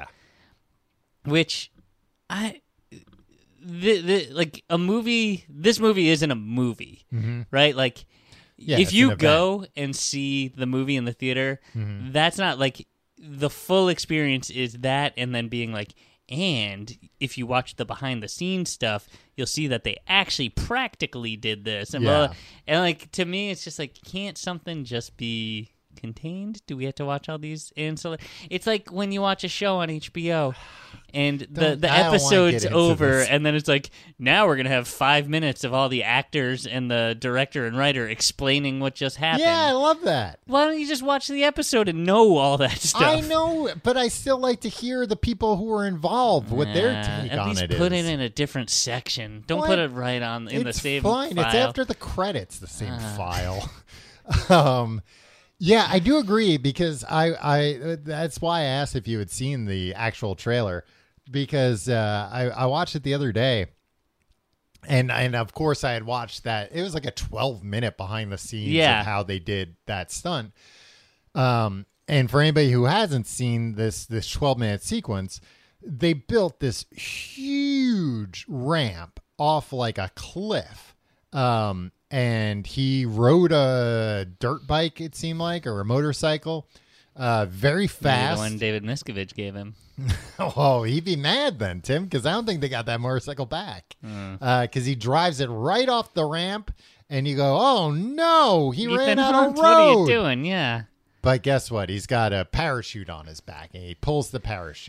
Speaker 4: which I. The, the, like a movie, this movie isn't a movie, right? Like,
Speaker 3: Yeah,
Speaker 4: if
Speaker 3: it's
Speaker 4: you
Speaker 3: an event.
Speaker 4: go and see the movie in the theater, that's not like the full experience is that, and then being like, and if you watch the behind the scenes stuff, you'll see that they actually practically did this, and blah,
Speaker 3: Yeah.
Speaker 4: blah. And like to me, it's just like, can't something just be contained? Do we have to watch all these ancillary? It's like when you watch a show on H B O. And the,
Speaker 3: Don't-
Speaker 4: the
Speaker 3: I don't wanna
Speaker 4: episode's
Speaker 3: get into
Speaker 4: over,
Speaker 3: this.
Speaker 4: and then it's like, now we're going to have five minutes of all the actors and the director and writer explaining what just happened.
Speaker 3: Yeah, I love that.
Speaker 4: Why don't you just watch the episode and know all that stuff?
Speaker 3: I know, but I still like to hear the people who are involved, what their
Speaker 4: Nah,
Speaker 3: take
Speaker 4: at
Speaker 3: on
Speaker 4: least
Speaker 3: it
Speaker 4: put
Speaker 3: is.
Speaker 4: it in a different section. Don't
Speaker 3: What?
Speaker 4: put it right on in
Speaker 3: it's
Speaker 4: the same
Speaker 3: fine.
Speaker 4: file.
Speaker 3: It's after the credits, the same
Speaker 4: Ah.
Speaker 3: file. um, yeah, I do agree because I, I that's why I asked if you had seen the actual trailer because uh, I, I watched it the other day. And and of course I had watched that. It was like a twelve minute behind the scenes
Speaker 4: Yeah.
Speaker 3: of how they did that stunt. Um, and for anybody who hasn't seen this this twelve minute sequence, they built this huge ramp off like a cliff. Um, and he rode a dirt bike, it seemed like, or a motorcycle, uh, very
Speaker 4: Maybe
Speaker 3: fast.
Speaker 4: the one David Miscavige gave him.
Speaker 3: Oh, he'd be mad then, Tim, because I don't think they got that motorcycle back. Because he drives it right off the ramp, and you go, "Oh no, he ran
Speaker 4: Ethan
Speaker 3: out
Speaker 4: Hunt,
Speaker 3: of
Speaker 4: what are you
Speaker 3: road."
Speaker 4: doing? Yeah.
Speaker 3: But guess what? He's got a parachute on his back, and he pulls the parachute.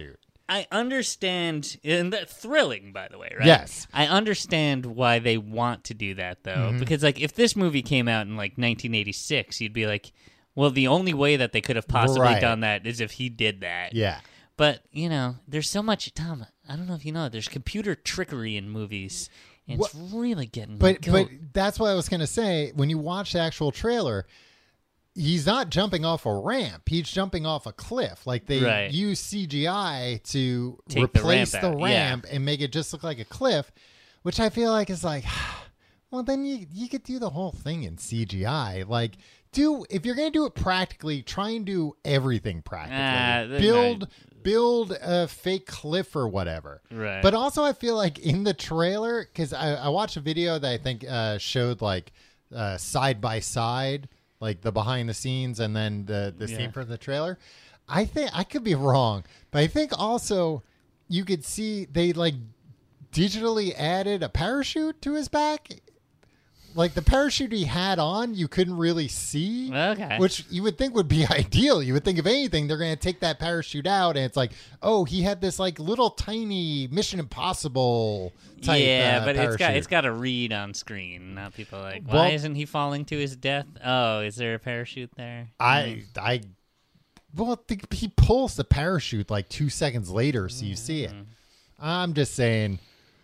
Speaker 4: I understand, and that's thrilling, by the way, right?
Speaker 3: Yes.
Speaker 4: I understand why they want to do that, though,
Speaker 3: Mm-hmm.
Speaker 4: because like if this movie came out in like nineteen eighty-six, you'd be like, well, the only way that they could have possibly
Speaker 3: Right.
Speaker 4: done that is if he did that.
Speaker 3: Yeah.
Speaker 4: But you know, there's so much, Tom. I don't know if you know, there's computer trickery in movies, and it's really getting.
Speaker 3: But
Speaker 4: go-
Speaker 3: but that's what I was going to say. When you watch the actual trailer, he's not jumping off a ramp. He's jumping off a cliff. Like they
Speaker 4: Right.
Speaker 3: use C G I to
Speaker 4: Take the
Speaker 3: replace
Speaker 4: ramp
Speaker 3: the
Speaker 4: out,
Speaker 3: ramp, and make it just look like a cliff, which I feel like is like, well, then you you could do the whole thing in C G I. Like, do if you're going to do it practically, try and do everything practically.
Speaker 4: Ah, then
Speaker 3: build
Speaker 4: I-
Speaker 3: build a fake cliff or whatever.
Speaker 4: Right.
Speaker 3: But also, I feel like in the trailer, because I, I watched a video that I think uh, showed like uh, side by side, like the behind the scenes and then the, the
Speaker 4: Yeah.
Speaker 3: scene from the trailer. I think I could be wrong, but I think also you could see they like digitally added a parachute to his back. Like the parachute he had on, you couldn't really see.
Speaker 4: Okay.
Speaker 3: Which you would think would be ideal. You would think if anything, they're going to take that parachute out, and it's like, oh, he had this like little tiny Mission Impossible type.
Speaker 4: yeah,
Speaker 3: uh,
Speaker 4: but it's got
Speaker 3: parachute.
Speaker 4: it's got to read on screen. Now people are like, why
Speaker 3: Well-
Speaker 4: isn't he falling to his death? Oh, is there a parachute there?
Speaker 3: I I. Well, the, he pulls the parachute like two seconds later, so you see it. I'm just saying,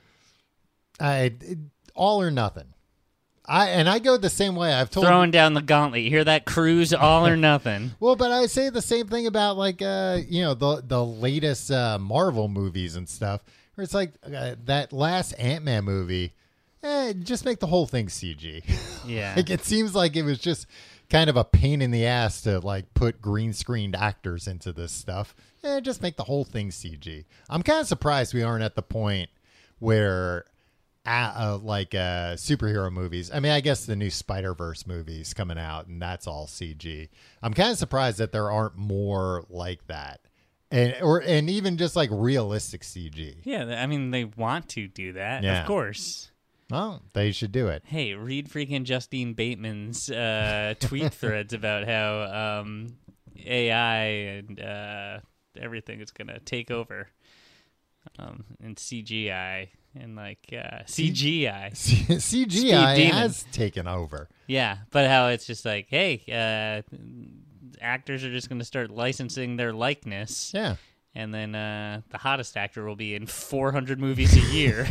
Speaker 3: I it, all or nothing. I and I go the same way. I've told
Speaker 4: Throwing down the gauntlet. You hear that? Cruise all or nothing.
Speaker 3: Well, but I say the same thing about like uh, you know the the latest uh, Marvel movies and stuff. Where it's like uh, that last Ant-Man movie, eh, just make the whole thing C G.
Speaker 4: Yeah.
Speaker 3: Like it seems like it was just kind of a pain in the ass to like put green screened actors into this stuff. Eh, just make the whole thing C G. I'm kind of surprised we aren't at the point where. Uh, uh, like uh, superhero movies. I mean, I guess the new Spider-Verse movie's coming out, and that's all C G. I'm kind of surprised that there aren't more like that, and or and even just like realistic C G.
Speaker 4: Yeah, I mean, they want to do that,
Speaker 3: Yeah.
Speaker 4: of course.
Speaker 3: Well, they should do it.
Speaker 4: Hey, read freaking Justine Bateman's uh, tweet threads about how um, A I and uh, everything is going to take over um, and C G I. And like uh, C G I,
Speaker 3: C- CGI
Speaker 4: Demon.
Speaker 3: has taken over.
Speaker 4: yeah, but how it's just like, hey, uh, actors are just going to start licensing their likeness,
Speaker 3: Yeah.
Speaker 4: and then uh, the hottest actor will be in four hundred movies a year.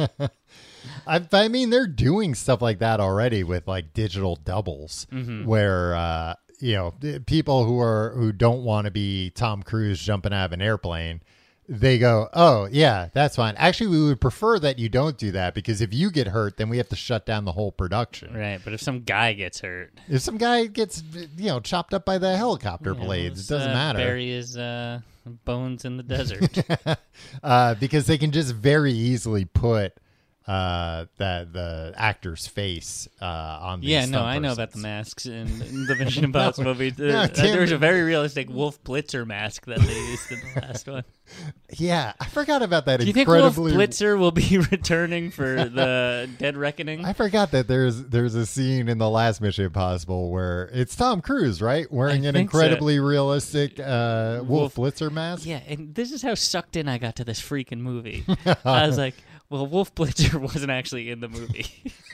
Speaker 3: I, I mean, they're doing stuff like that already with like digital doubles,
Speaker 4: Mm-hmm.
Speaker 3: where uh, you know people who are who don't want to be Tom Cruise jumping out of an airplane. They go, oh, yeah, that's fine. Actually, we would prefer that you don't do that because if you get hurt, then we have to shut down the whole production.
Speaker 4: Right, but if some guy gets hurt,
Speaker 3: If some guy gets, you know, chopped up by the helicopter blades, it doesn't
Speaker 4: uh,
Speaker 3: matter.
Speaker 4: Bury his uh, bones in the desert.
Speaker 3: uh, because they can just very easily put uh, that the actor's face uh, on the
Speaker 4: yeah, no,
Speaker 3: stunt
Speaker 4: I know
Speaker 3: persons.
Speaker 4: about the masks in, in the Mission Impossible movie. There,
Speaker 3: no,
Speaker 4: uh,
Speaker 3: Tim-
Speaker 4: there was a very realistic Wolf Blitzer mask that they used in the last one.
Speaker 3: Yeah, I forgot about that.
Speaker 4: Do you think Wolf
Speaker 3: incredibly...
Speaker 4: Blitzer will be returning for the Dead Reckoning?
Speaker 3: I forgot that there's there's a scene in the last Mission Impossible where it's Tom Cruise, right, wearing
Speaker 4: I
Speaker 3: an
Speaker 4: think so.
Speaker 3: incredibly realistic uh, Wolf,
Speaker 4: Wolf-
Speaker 3: Blitzer mask.
Speaker 4: Yeah, and this is how sucked in I got to this freaking movie. I was like, well, Wolf Blitzer wasn't actually in the movie.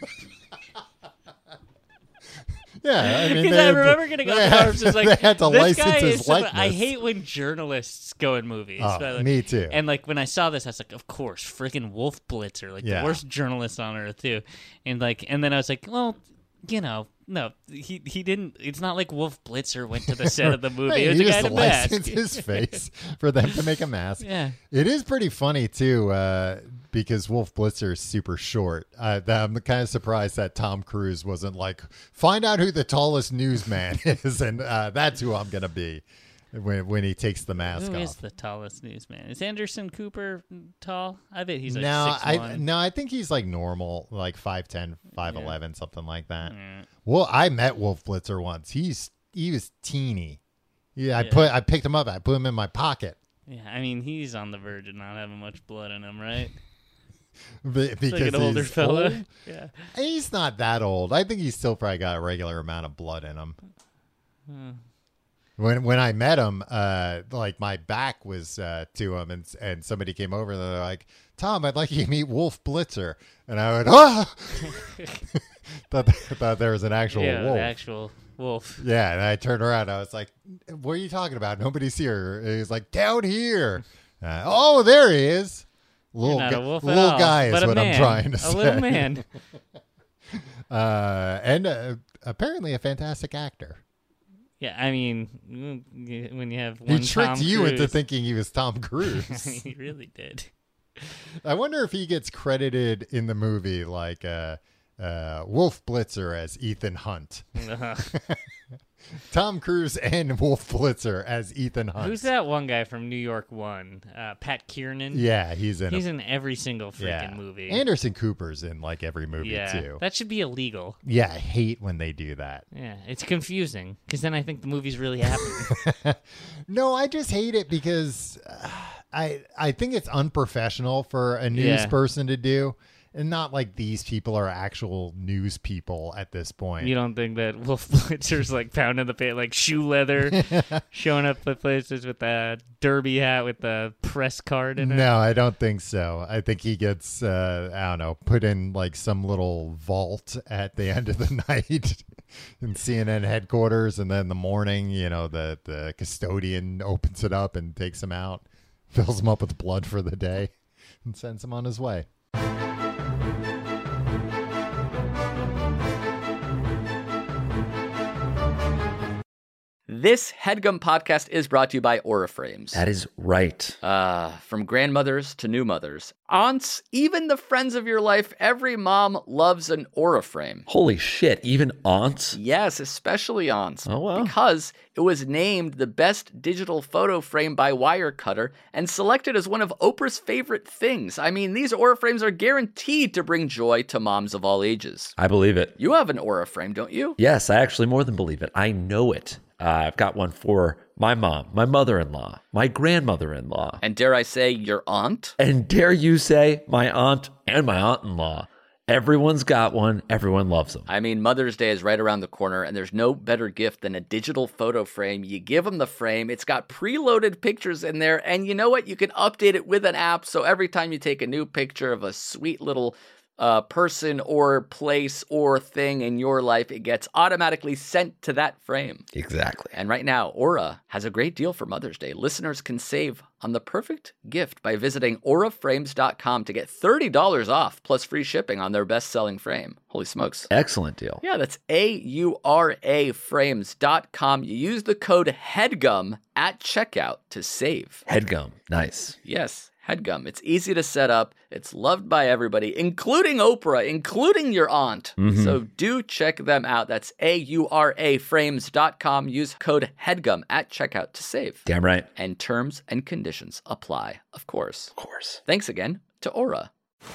Speaker 3: Yeah, I mean,
Speaker 4: Because
Speaker 3: they
Speaker 4: I
Speaker 3: had to-
Speaker 4: remember getting up
Speaker 3: they
Speaker 4: in
Speaker 3: had-
Speaker 4: arms. It's like,
Speaker 3: they had to
Speaker 4: this
Speaker 3: license
Speaker 4: guy
Speaker 3: his
Speaker 4: is. some-
Speaker 3: likeness.
Speaker 4: I hate when journalists go in movies.
Speaker 3: Oh,
Speaker 4: but, like-
Speaker 3: me too.
Speaker 4: And like when I saw this, I was like, of course, freaking Wolf Blitzer, like
Speaker 3: Yeah.
Speaker 4: the worst journalist on earth too. And like, and then I was like, well, you know, no, he he didn't. It's not like Wolf Blitzer went to the set of the movie.
Speaker 3: Hey,
Speaker 4: it was
Speaker 3: he
Speaker 4: a guy
Speaker 3: just
Speaker 4: in a mask.
Speaker 3: licensed his face for them to make a mask.
Speaker 4: Yeah.
Speaker 3: It is pretty funny too, uh, because Wolf Blitzer is super short. Uh, I'm kind of surprised that Tom Cruise wasn't like, find out who the tallest newsman is, and uh, that's who I'm gonna be when when he takes the mask
Speaker 4: Who
Speaker 3: off.
Speaker 4: is the tallest newsman? Is Anderson Cooper tall? I bet he's like
Speaker 3: no,
Speaker 4: six
Speaker 3: I
Speaker 4: one.
Speaker 3: no, I think he's like normal, like five ten, five eleven, something like that.
Speaker 4: Mm.
Speaker 3: Well, I met Wolf Blitzer once. He's he was teeny. Yeah, I
Speaker 4: Yeah.
Speaker 3: put I picked him up. I put him in my pocket.
Speaker 4: Yeah, I mean, he's on the verge of not having much blood in him, right?
Speaker 3: Be- because
Speaker 4: Like an older
Speaker 3: he's
Speaker 4: fella.
Speaker 3: old.
Speaker 4: Yeah.
Speaker 3: He's not that old. I think he's still probably got a regular amount of blood in him. When when I met him, uh, like my back was uh, to him, and and somebody came over and they're like, "Tom, I'd like you to meet Wolf Blitzer," and I went, "Ah!" thought thought there was an actual
Speaker 4: yeah,
Speaker 3: wolf.
Speaker 4: the actual wolf.
Speaker 3: Yeah, and I turned around. I was like, "What are you talking about? Nobody's here." And he's like, "Down here." Uh, oh, there he is. Little,
Speaker 4: Not a
Speaker 3: gu-
Speaker 4: wolf at
Speaker 3: little
Speaker 4: all,
Speaker 3: guy is
Speaker 4: but a
Speaker 3: what
Speaker 4: man,
Speaker 3: I'm trying to
Speaker 4: a
Speaker 3: say.
Speaker 4: little man.
Speaker 3: uh, and uh, apparently a fantastic actor.
Speaker 4: Yeah, I mean, when you have
Speaker 3: He
Speaker 4: one
Speaker 3: tricked
Speaker 4: Tom
Speaker 3: you
Speaker 4: Cruise,
Speaker 3: into thinking he was Tom Cruise.
Speaker 4: he really did.
Speaker 3: I wonder if he gets credited in the movie like uh, uh, Wolf Blitzer as Ethan Hunt.
Speaker 4: Uh-huh.
Speaker 3: Tom Cruise and Wolf Blitzer as Ethan Hunt.
Speaker 4: Who's that one guy from New York One? Uh, Pat Kiernan.
Speaker 3: Yeah, he's in.
Speaker 4: He's
Speaker 3: a,
Speaker 4: in every single freaking
Speaker 3: yeah.
Speaker 4: movie.
Speaker 3: Anderson Cooper's in like every movie
Speaker 4: yeah,
Speaker 3: too.
Speaker 4: that should be illegal.
Speaker 3: Yeah, I hate when they do that.
Speaker 4: Yeah, it's confusing because then I think the movie's really happening.
Speaker 3: No, I just hate it because uh, I I think it's unprofessional for a news
Speaker 4: Yeah.
Speaker 3: person to do, and not like these people are actual news people at this point.
Speaker 4: You don't think that Wolf Blitzer's like pounding the pit, like shoe leather, showing up at places with a derby hat with the press card in it?
Speaker 3: No, I don't think so. I think he gets, uh, I don't know, put in like some little vault at the end of the night in C N N headquarters. And then in the morning, you know, the, the custodian opens it up and takes him out, fills him up with blood for the day, and sends him on his way.
Speaker 5: This HeadGum podcast is brought to you by Aura Frames.
Speaker 6: That is right.
Speaker 5: Uh, from grandmothers to new mothers, aunts, even the friends of your life, every mom loves an Aura frame.
Speaker 6: Holy shit, even aunts?
Speaker 5: Yes, especially aunts.
Speaker 6: Oh, wow.
Speaker 5: Because it was named the best digital photo frame by Wirecutter and selected as one of Oprah's favorite things. I mean, these Aura frames are guaranteed to bring joy to moms of all ages.
Speaker 6: I believe it.
Speaker 5: You have an Aura frame, don't you?
Speaker 6: Yes, I actually more than believe it. I know it. Uh, I've got one for my mom, my mother-in-law, my grandmother-in-law,
Speaker 5: And dare I say, your aunt?
Speaker 6: and dare you say, my aunt and my aunt-in-law. Everyone's got one. Everyone loves them.
Speaker 5: I mean, Mother's Day is right around the corner, and there's no better gift than a digital photo frame. You give them the frame, it's got preloaded pictures in there, and you know what? You can update it with an app, so every time you take a new picture of a sweet little uh, person or place or thing in your life, it gets automatically sent to that frame.
Speaker 6: Exactly.
Speaker 5: And right now, Aura has a great deal for Mother's Day. Listeners can save on the perfect gift by visiting aura frames dot com to get thirty dollars off plus free shipping on their best-selling frame. Holy smokes.
Speaker 6: Excellent deal.
Speaker 5: Yeah, that's A U R A frames dot com. You use the code HEADGUM at checkout to save.
Speaker 6: Headgum. Nice.
Speaker 5: Yes, HEADGUM. It's easy to set up. It's loved by everybody, including Oprah, including your aunt.
Speaker 6: Mhm.
Speaker 5: So do check them out. That's A U R A frames dot com. Use code HEADGUM at checkout to save.
Speaker 6: Damn right.
Speaker 5: And terms and conditions apply, of course.
Speaker 6: Of course.
Speaker 5: Thanks again to Aura.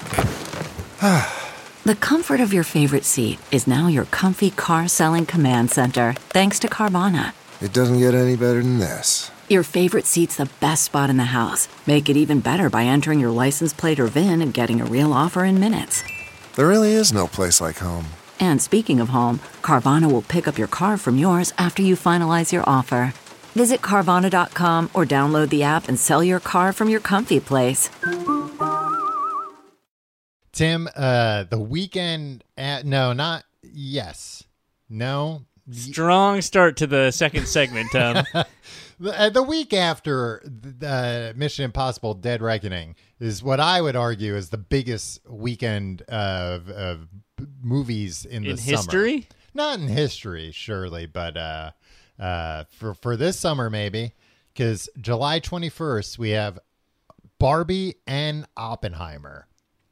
Speaker 7: The comfort of your favorite seat is now your comfy car selling command center, thanks to Carvana.
Speaker 8: It doesn't get any better than this.
Speaker 7: Your favorite seat's the best spot in the house. Make it even better by entering your license plate or V I N and getting a real offer in minutes.
Speaker 8: There really is no place like home.
Speaker 7: And speaking of home, Carvana will pick up your car from yours after you finalize your offer. Visit Carvana dot com or download the app and sell your car from your comfy place.
Speaker 3: Tim, uh, the weekend, at, no, not, yes, no.
Speaker 4: Strong start to the second segment, Tom.
Speaker 3: The, uh, the week after the uh, Mission Impossible Dead Reckoning is what I would argue is the biggest weekend of, of movies in the
Speaker 4: In
Speaker 3: summer.
Speaker 4: history?
Speaker 3: Not in history, surely, but uh, uh, for, for this summer, maybe, because July twenty-first, we have Barbie and Oppenheimer.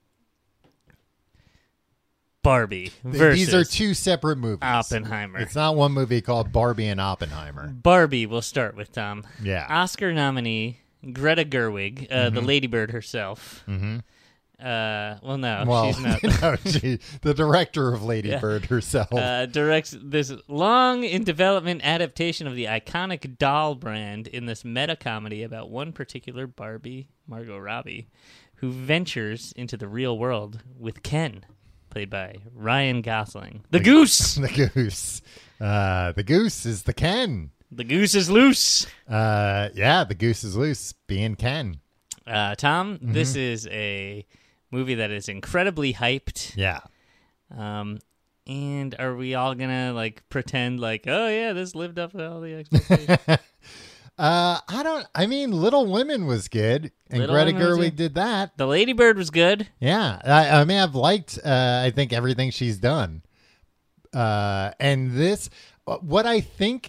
Speaker 4: Barbie
Speaker 3: Th-
Speaker 4: versus
Speaker 3: These are two separate movies.
Speaker 4: Oppenheimer.
Speaker 3: It's not one movie called Barbie and Oppenheimer.
Speaker 4: Barbie, we'll start with, Tom.
Speaker 3: Yeah.
Speaker 4: Oscar nominee Greta Gerwig, uh, the Ladybird herself.
Speaker 3: Mm-hmm.
Speaker 4: Uh, well, no,
Speaker 3: Well,
Speaker 4: she's not.
Speaker 3: no, she, the director of Lady Bird herself.
Speaker 4: Uh, directs this long in development adaptation of the iconic doll brand in this meta comedy about one particular Barbie, Margot Robbie, who ventures into the real world with Ken, played by Ryan Gosling. The, Goose!
Speaker 3: The goose. Uh, the goose is the Ken.
Speaker 4: The goose is loose.
Speaker 3: Uh, yeah, the goose is loose. Being Ken.
Speaker 4: Uh, Tom,
Speaker 3: Mm-hmm.
Speaker 4: this is a movie that is incredibly hyped.
Speaker 3: Yeah.
Speaker 4: Um, and are we all gonna like pretend like, oh yeah, this lived up to all the expectations?
Speaker 3: Uh, I don't. I mean, Little Women was good, and
Speaker 4: Little
Speaker 3: Greta
Speaker 4: Women was
Speaker 3: Gerwig
Speaker 4: good.
Speaker 3: did that.
Speaker 4: The Lady Bird was good.
Speaker 3: Yeah, I, I mean, I've liked. Uh, I think everything she's done. Uh, and this, what I think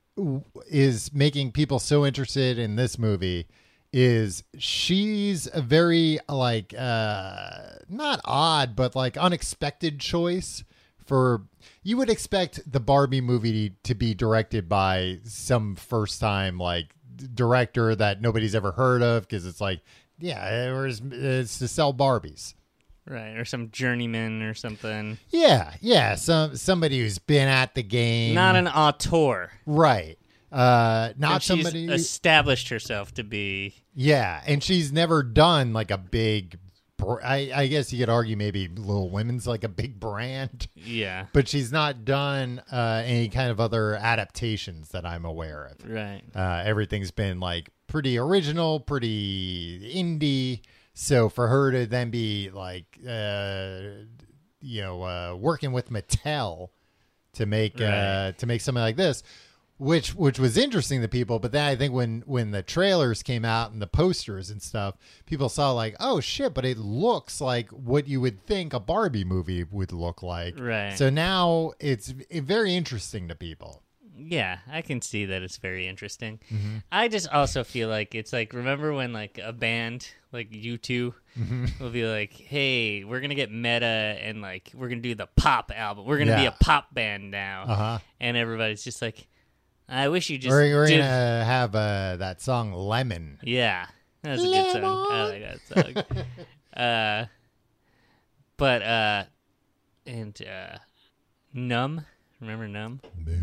Speaker 3: is making people so interested in this movie is she's a very like uh, not odd, but like unexpected choice for. You would expect the Barbie movie to be directed by some first time like director that nobody's ever heard of because it's like, yeah, it's, it's to sell Barbies.
Speaker 4: Right, or some journeyman or something.
Speaker 3: Yeah, yeah, some somebody who's been at the game.
Speaker 4: Not an auteur.
Speaker 3: Right. Uh, not
Speaker 4: And she's
Speaker 3: somebody.
Speaker 4: established herself to be.
Speaker 3: Yeah, and she's never done like a big. br- I, I guess you could argue maybe Little Women's like a big brand,
Speaker 4: Yeah.
Speaker 3: but she's not done uh, any kind of other adaptations that I'm aware of.
Speaker 4: Right.
Speaker 3: Uh, everything's been like pretty original, pretty indie. So for her to then be like, uh, you know, uh, working with Mattel to make uh,
Speaker 4: Right.
Speaker 3: to make something like this, which which was interesting to people. But then I think when when the trailers came out and the posters and stuff, people saw like, oh shit, but it looks like what you would think a Barbie movie would look like.
Speaker 4: Right.
Speaker 3: So now it's v- very interesting to people.
Speaker 4: Yeah, I can see that it's very interesting.
Speaker 3: Mm-hmm.
Speaker 4: I just also feel like it's like, remember when like a band like U two
Speaker 3: Mm-hmm.
Speaker 4: will be like, hey, we're going to get meta and like we're going to do the pop album. We're going to be
Speaker 3: Yeah.
Speaker 4: a pop band now.
Speaker 3: Uh-huh.
Speaker 4: And everybody's just like, I wish you just
Speaker 3: We're, we're
Speaker 4: did.
Speaker 3: gonna have uh, that song "Lemon."
Speaker 4: Yeah, that's a good song. I like that song. uh, but, uh, and uh, Numb. Remember Numb?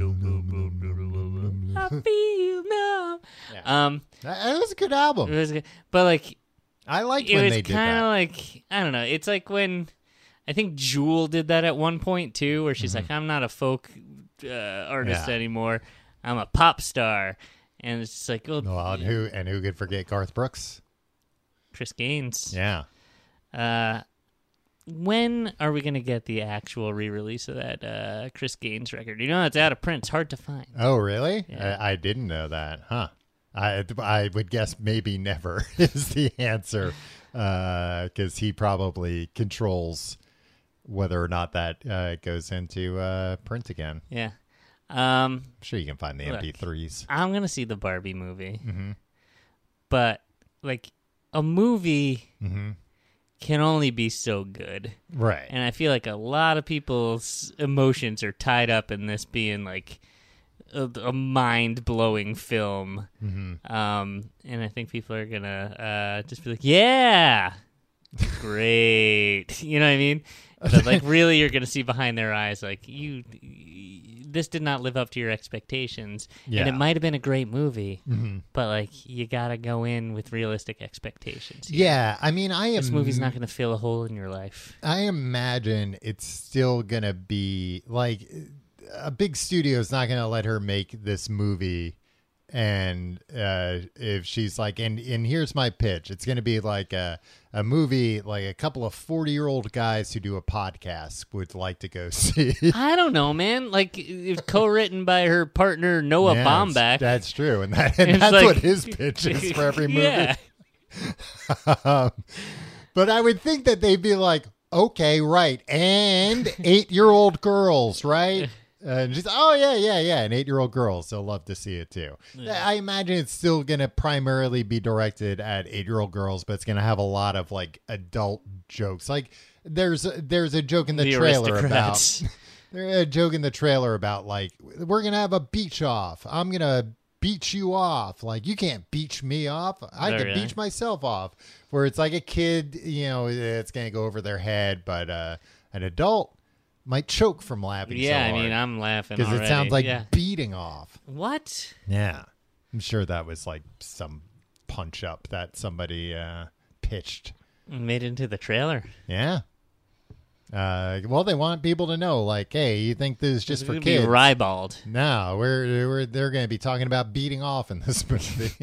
Speaker 4: I feel numb. Um,
Speaker 3: That, that was a good album.
Speaker 4: it was good. But like,
Speaker 3: I liked
Speaker 4: it
Speaker 3: when
Speaker 4: was
Speaker 3: they did
Speaker 4: kind of
Speaker 3: that.
Speaker 4: like, I don't know. It's like when I think Jewel did that at one point too, where she's like, I'm not a folk uh, artist
Speaker 3: Yeah.
Speaker 4: anymore. I'm a pop star. And it's just like, well,
Speaker 3: Well, and who and who could forget Garth Brooks?
Speaker 4: Chris Gaines.
Speaker 3: Yeah.
Speaker 4: Uh, when are we going to get the actual re-release of that uh, Chris Gaines record? You know, it's out of print. It's hard to find.
Speaker 3: Oh, really?
Speaker 4: Yeah.
Speaker 3: I, I didn't know that. Huh. I I would guess maybe never is the answer, because he probably controls whether or not that uh, goes into uh, print again.
Speaker 4: Yeah. Um,
Speaker 3: I'm sure you can find the
Speaker 4: Look.
Speaker 3: M P threes.
Speaker 4: I'm going to see the Barbie movie.
Speaker 3: Mm-hmm.
Speaker 4: But, like, a movie
Speaker 3: Mm-hmm.
Speaker 4: can only be so good.
Speaker 3: Right.
Speaker 4: And I feel like a lot of people's emotions are tied up in this being, like, a, a mind-blowing film.
Speaker 3: Mm-hmm.
Speaker 4: Um, and I think people are going to uh, just be like, yeah, great. You know what I mean? But, like, really you're going to see behind their eyes, like, you... this did not live up to your expectations.
Speaker 3: Yeah.
Speaker 4: And it might have been a great movie,
Speaker 3: Mm-hmm.
Speaker 4: but, like, you got to go in with realistic expectations.
Speaker 3: Yeah. I mean, I am.
Speaker 4: This movie's not going to fill a hole in your life.
Speaker 3: I imagine it's still going to be like a big studio is not going to let her make this movie. And uh, if she's like, and, and here's my pitch, it's going to be like a, a movie, like a couple of forty year old guys who do a podcast would like to go see.
Speaker 4: I don't know, man. Like, it's co-written by her partner, Noah
Speaker 3: Yeah,
Speaker 4: Baumbach.
Speaker 3: that's- That's true. And, that, and
Speaker 4: It's
Speaker 3: that's
Speaker 4: like-
Speaker 3: what his pitch is for every movie.
Speaker 4: Yeah.
Speaker 3: um, but I would think that they'd be like, okay, right. And eight year old girls, right? And she's, oh, yeah, yeah, yeah. And eight year old girls. They'll love to see it too. I imagine it's still going to primarily be directed at eight year old girls, but it's going to have a lot of like adult jokes. Like there's, there's a joke in the,
Speaker 4: The
Speaker 3: trailer
Speaker 4: aristocrats.
Speaker 3: about, there's a joke in the trailer about like, we're going to have a beach off. I'm going to beach you off. Like you can't beach me off. I
Speaker 4: Oh,
Speaker 3: can
Speaker 4: really?
Speaker 3: beach myself off. Where it's like a kid, you know, it's going to go over their head, but uh, an adult might choke from laughing
Speaker 4: Yeah,
Speaker 3: so
Speaker 4: I mean,
Speaker 3: hard.
Speaker 4: I'm laughing
Speaker 3: Because it
Speaker 4: already.
Speaker 3: sounds like
Speaker 4: Yeah.
Speaker 3: beating off.
Speaker 4: What?
Speaker 3: Yeah. I'm sure that was like some punch up that somebody uh, pitched.
Speaker 4: Made it into the trailer.
Speaker 3: Yeah. Uh, well, they want people to know, like, hey, you think this is just
Speaker 4: It's
Speaker 3: for
Speaker 4: gonna
Speaker 3: kids?
Speaker 4: be ribald.
Speaker 3: No, we're, we're they're going to be talking about beating off in this movie.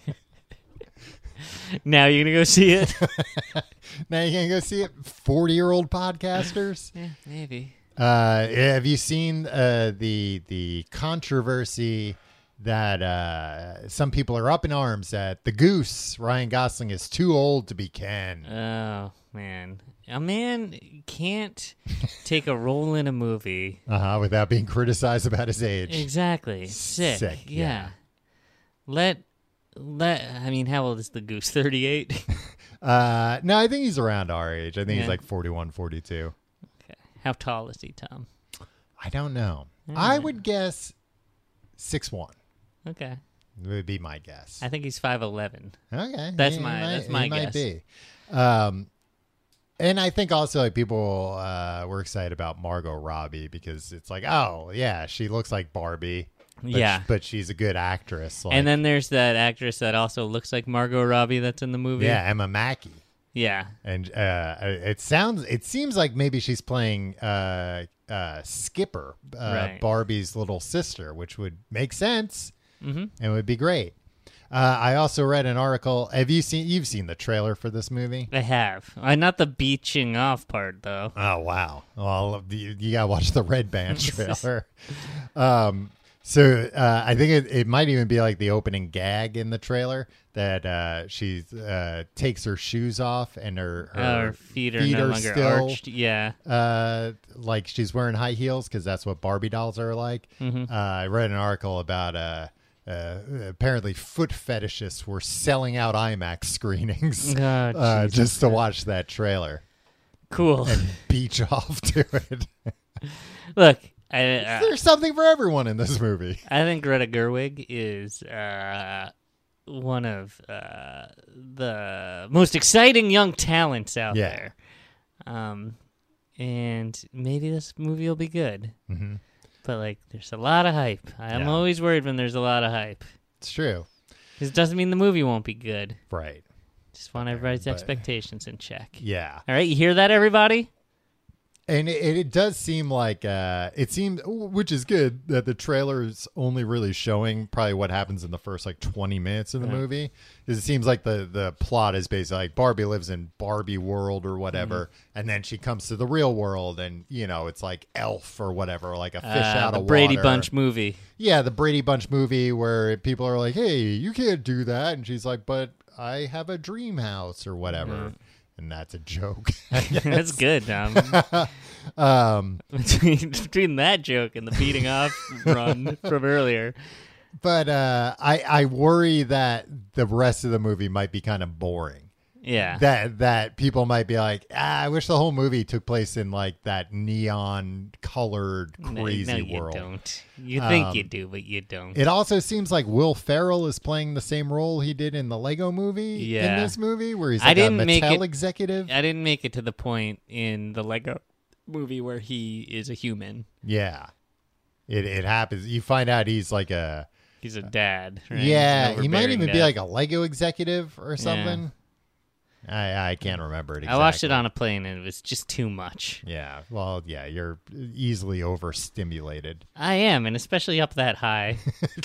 Speaker 4: Now you're gonna go see it?
Speaker 3: Now you're going to go see it, forty-year-old podcasters?
Speaker 4: Yeah, maybe.
Speaker 3: Uh, have you seen uh, the the controversy that uh, some people are up in arms that the Goose, Ryan Gosling, is too old to be Ken?
Speaker 4: Oh man, a man can't take a role in a movie
Speaker 3: Uh-huh, without being criticized about his age.
Speaker 4: exactly. Sick.
Speaker 3: Sick,
Speaker 4: yeah.
Speaker 3: yeah.
Speaker 4: Let let. I mean, how old is the Goose? thirty-eight.
Speaker 3: Uh, no, I think he's around our age. I think
Speaker 4: Yeah.
Speaker 3: he's like forty-one, forty-two.
Speaker 4: Okay. How tall is he, Tom?
Speaker 3: I don't know.
Speaker 4: Yeah.
Speaker 3: I would guess six one.
Speaker 4: Okay.
Speaker 3: Would be my guess.
Speaker 4: I think he's five eleven.
Speaker 3: Okay,
Speaker 4: That's
Speaker 3: he
Speaker 4: my-
Speaker 3: might-
Speaker 4: that's my
Speaker 3: he might
Speaker 4: guess.
Speaker 3: be. Um, and I think also like people uh, were excited about Margot Robbie because it's like, oh yeah, she looks like Barbie. But
Speaker 4: Yeah.
Speaker 3: sh- but she's a good actress. Like,
Speaker 4: And then there's that actress that also looks like Margot Robbie that's in the movie.
Speaker 3: yeah, Emma Mackey.
Speaker 4: Yeah.
Speaker 3: And uh, it sounds, it seems like maybe she's playing uh, uh, Skipper, uh,
Speaker 4: Right.
Speaker 3: Barbie's little sister, which would make sense
Speaker 4: Mm-hmm.
Speaker 3: and would be great. Uh, I also read an article. Have you seen? You've seen the trailer for this movie?
Speaker 4: I have. Uh, not the beaching off part, though.
Speaker 3: Oh wow! Well, you, you gotta watch the Red Band trailer. um, so uh, I think it, it might even be like the opening gag in the trailer that uh, she uh, takes her shoes off and her her,
Speaker 4: Her feet are no longer
Speaker 3: still
Speaker 4: arched. Yeah.
Speaker 3: uh, like she's wearing high heels because that's what Barbie dolls are like.
Speaker 4: Mm-hmm.
Speaker 3: Uh, I read an article about uh, uh, apparently foot fetishists were selling out IMAX screenings
Speaker 4: Oh,
Speaker 3: uh,
Speaker 4: Jesus.
Speaker 3: just to watch that trailer
Speaker 4: Cool.
Speaker 3: and beach off to it.
Speaker 4: Look, I, uh,
Speaker 3: There's something for everyone in this movie.
Speaker 4: I think Greta Gerwig is uh, one of uh, the most exciting young talents out
Speaker 3: Yeah.
Speaker 4: there. Um, and maybe this movie will be good.
Speaker 3: Mm-hmm.
Speaker 4: But, like, there's a lot of hype. I'm
Speaker 3: Yeah.
Speaker 4: always worried when there's a lot of hype.
Speaker 3: It's true.
Speaker 4: Because it doesn't mean the movie won't be good.
Speaker 3: Right.
Speaker 4: Just want everybody's
Speaker 3: but-
Speaker 4: expectations in check.
Speaker 3: Yeah.
Speaker 4: All right, you hear that, everybody?
Speaker 3: And it, it does seem like uh, it seems, which is good, that the trailer is only really showing probably what happens in the first like twenty minutes of the
Speaker 4: Yeah.
Speaker 3: movie. 'Cause it seems like the the plot is basically like Barbie lives in Barbie world or whatever,
Speaker 4: Mm-hmm.
Speaker 3: and then she comes to the real world, and you know it's like Elf or whatever, like a fish
Speaker 4: Uh,
Speaker 3: out
Speaker 4: the
Speaker 3: of
Speaker 4: Brady
Speaker 3: water.
Speaker 4: Bunch movie.
Speaker 3: Yeah, the Brady Bunch movie where people are like, "Hey, you can't do that," and she's like, "But I have a dream house or whatever." And that's a joke. I guess.
Speaker 4: That's good, Tom.
Speaker 3: Um,
Speaker 4: between, between that joke and the beating off run from earlier.
Speaker 3: but uh, I I worry that the rest of the movie might be kind of boring.
Speaker 4: Yeah.
Speaker 3: That that people might be like, ah, I wish the whole movie took place in like that neon colored
Speaker 4: No,
Speaker 3: crazy
Speaker 4: no, you
Speaker 3: world.
Speaker 4: don't. You think
Speaker 3: Um,
Speaker 4: you do, but you don't.
Speaker 3: It also seems like Will Ferrell is playing the same role he did in the Lego movie in
Speaker 4: Yeah.
Speaker 3: this movie, where he's
Speaker 4: I
Speaker 3: like a
Speaker 4: didn't make
Speaker 3: Mattel
Speaker 4: it-
Speaker 3: executive.
Speaker 4: I didn't make it to the point in the Lego movie where he is a human.
Speaker 3: Yeah, it it happens. You find out he's like a
Speaker 4: He's a dad. Right?
Speaker 3: yeah.
Speaker 4: He's an
Speaker 3: He might
Speaker 4: overbearing
Speaker 3: even be
Speaker 4: dad.
Speaker 3: like a Lego executive or something. I I can't remember it. Exactly.
Speaker 4: I watched it on a plane and it was just too much.
Speaker 3: Yeah. Well, yeah. You're easily overstimulated.
Speaker 4: I am, and especially up that high.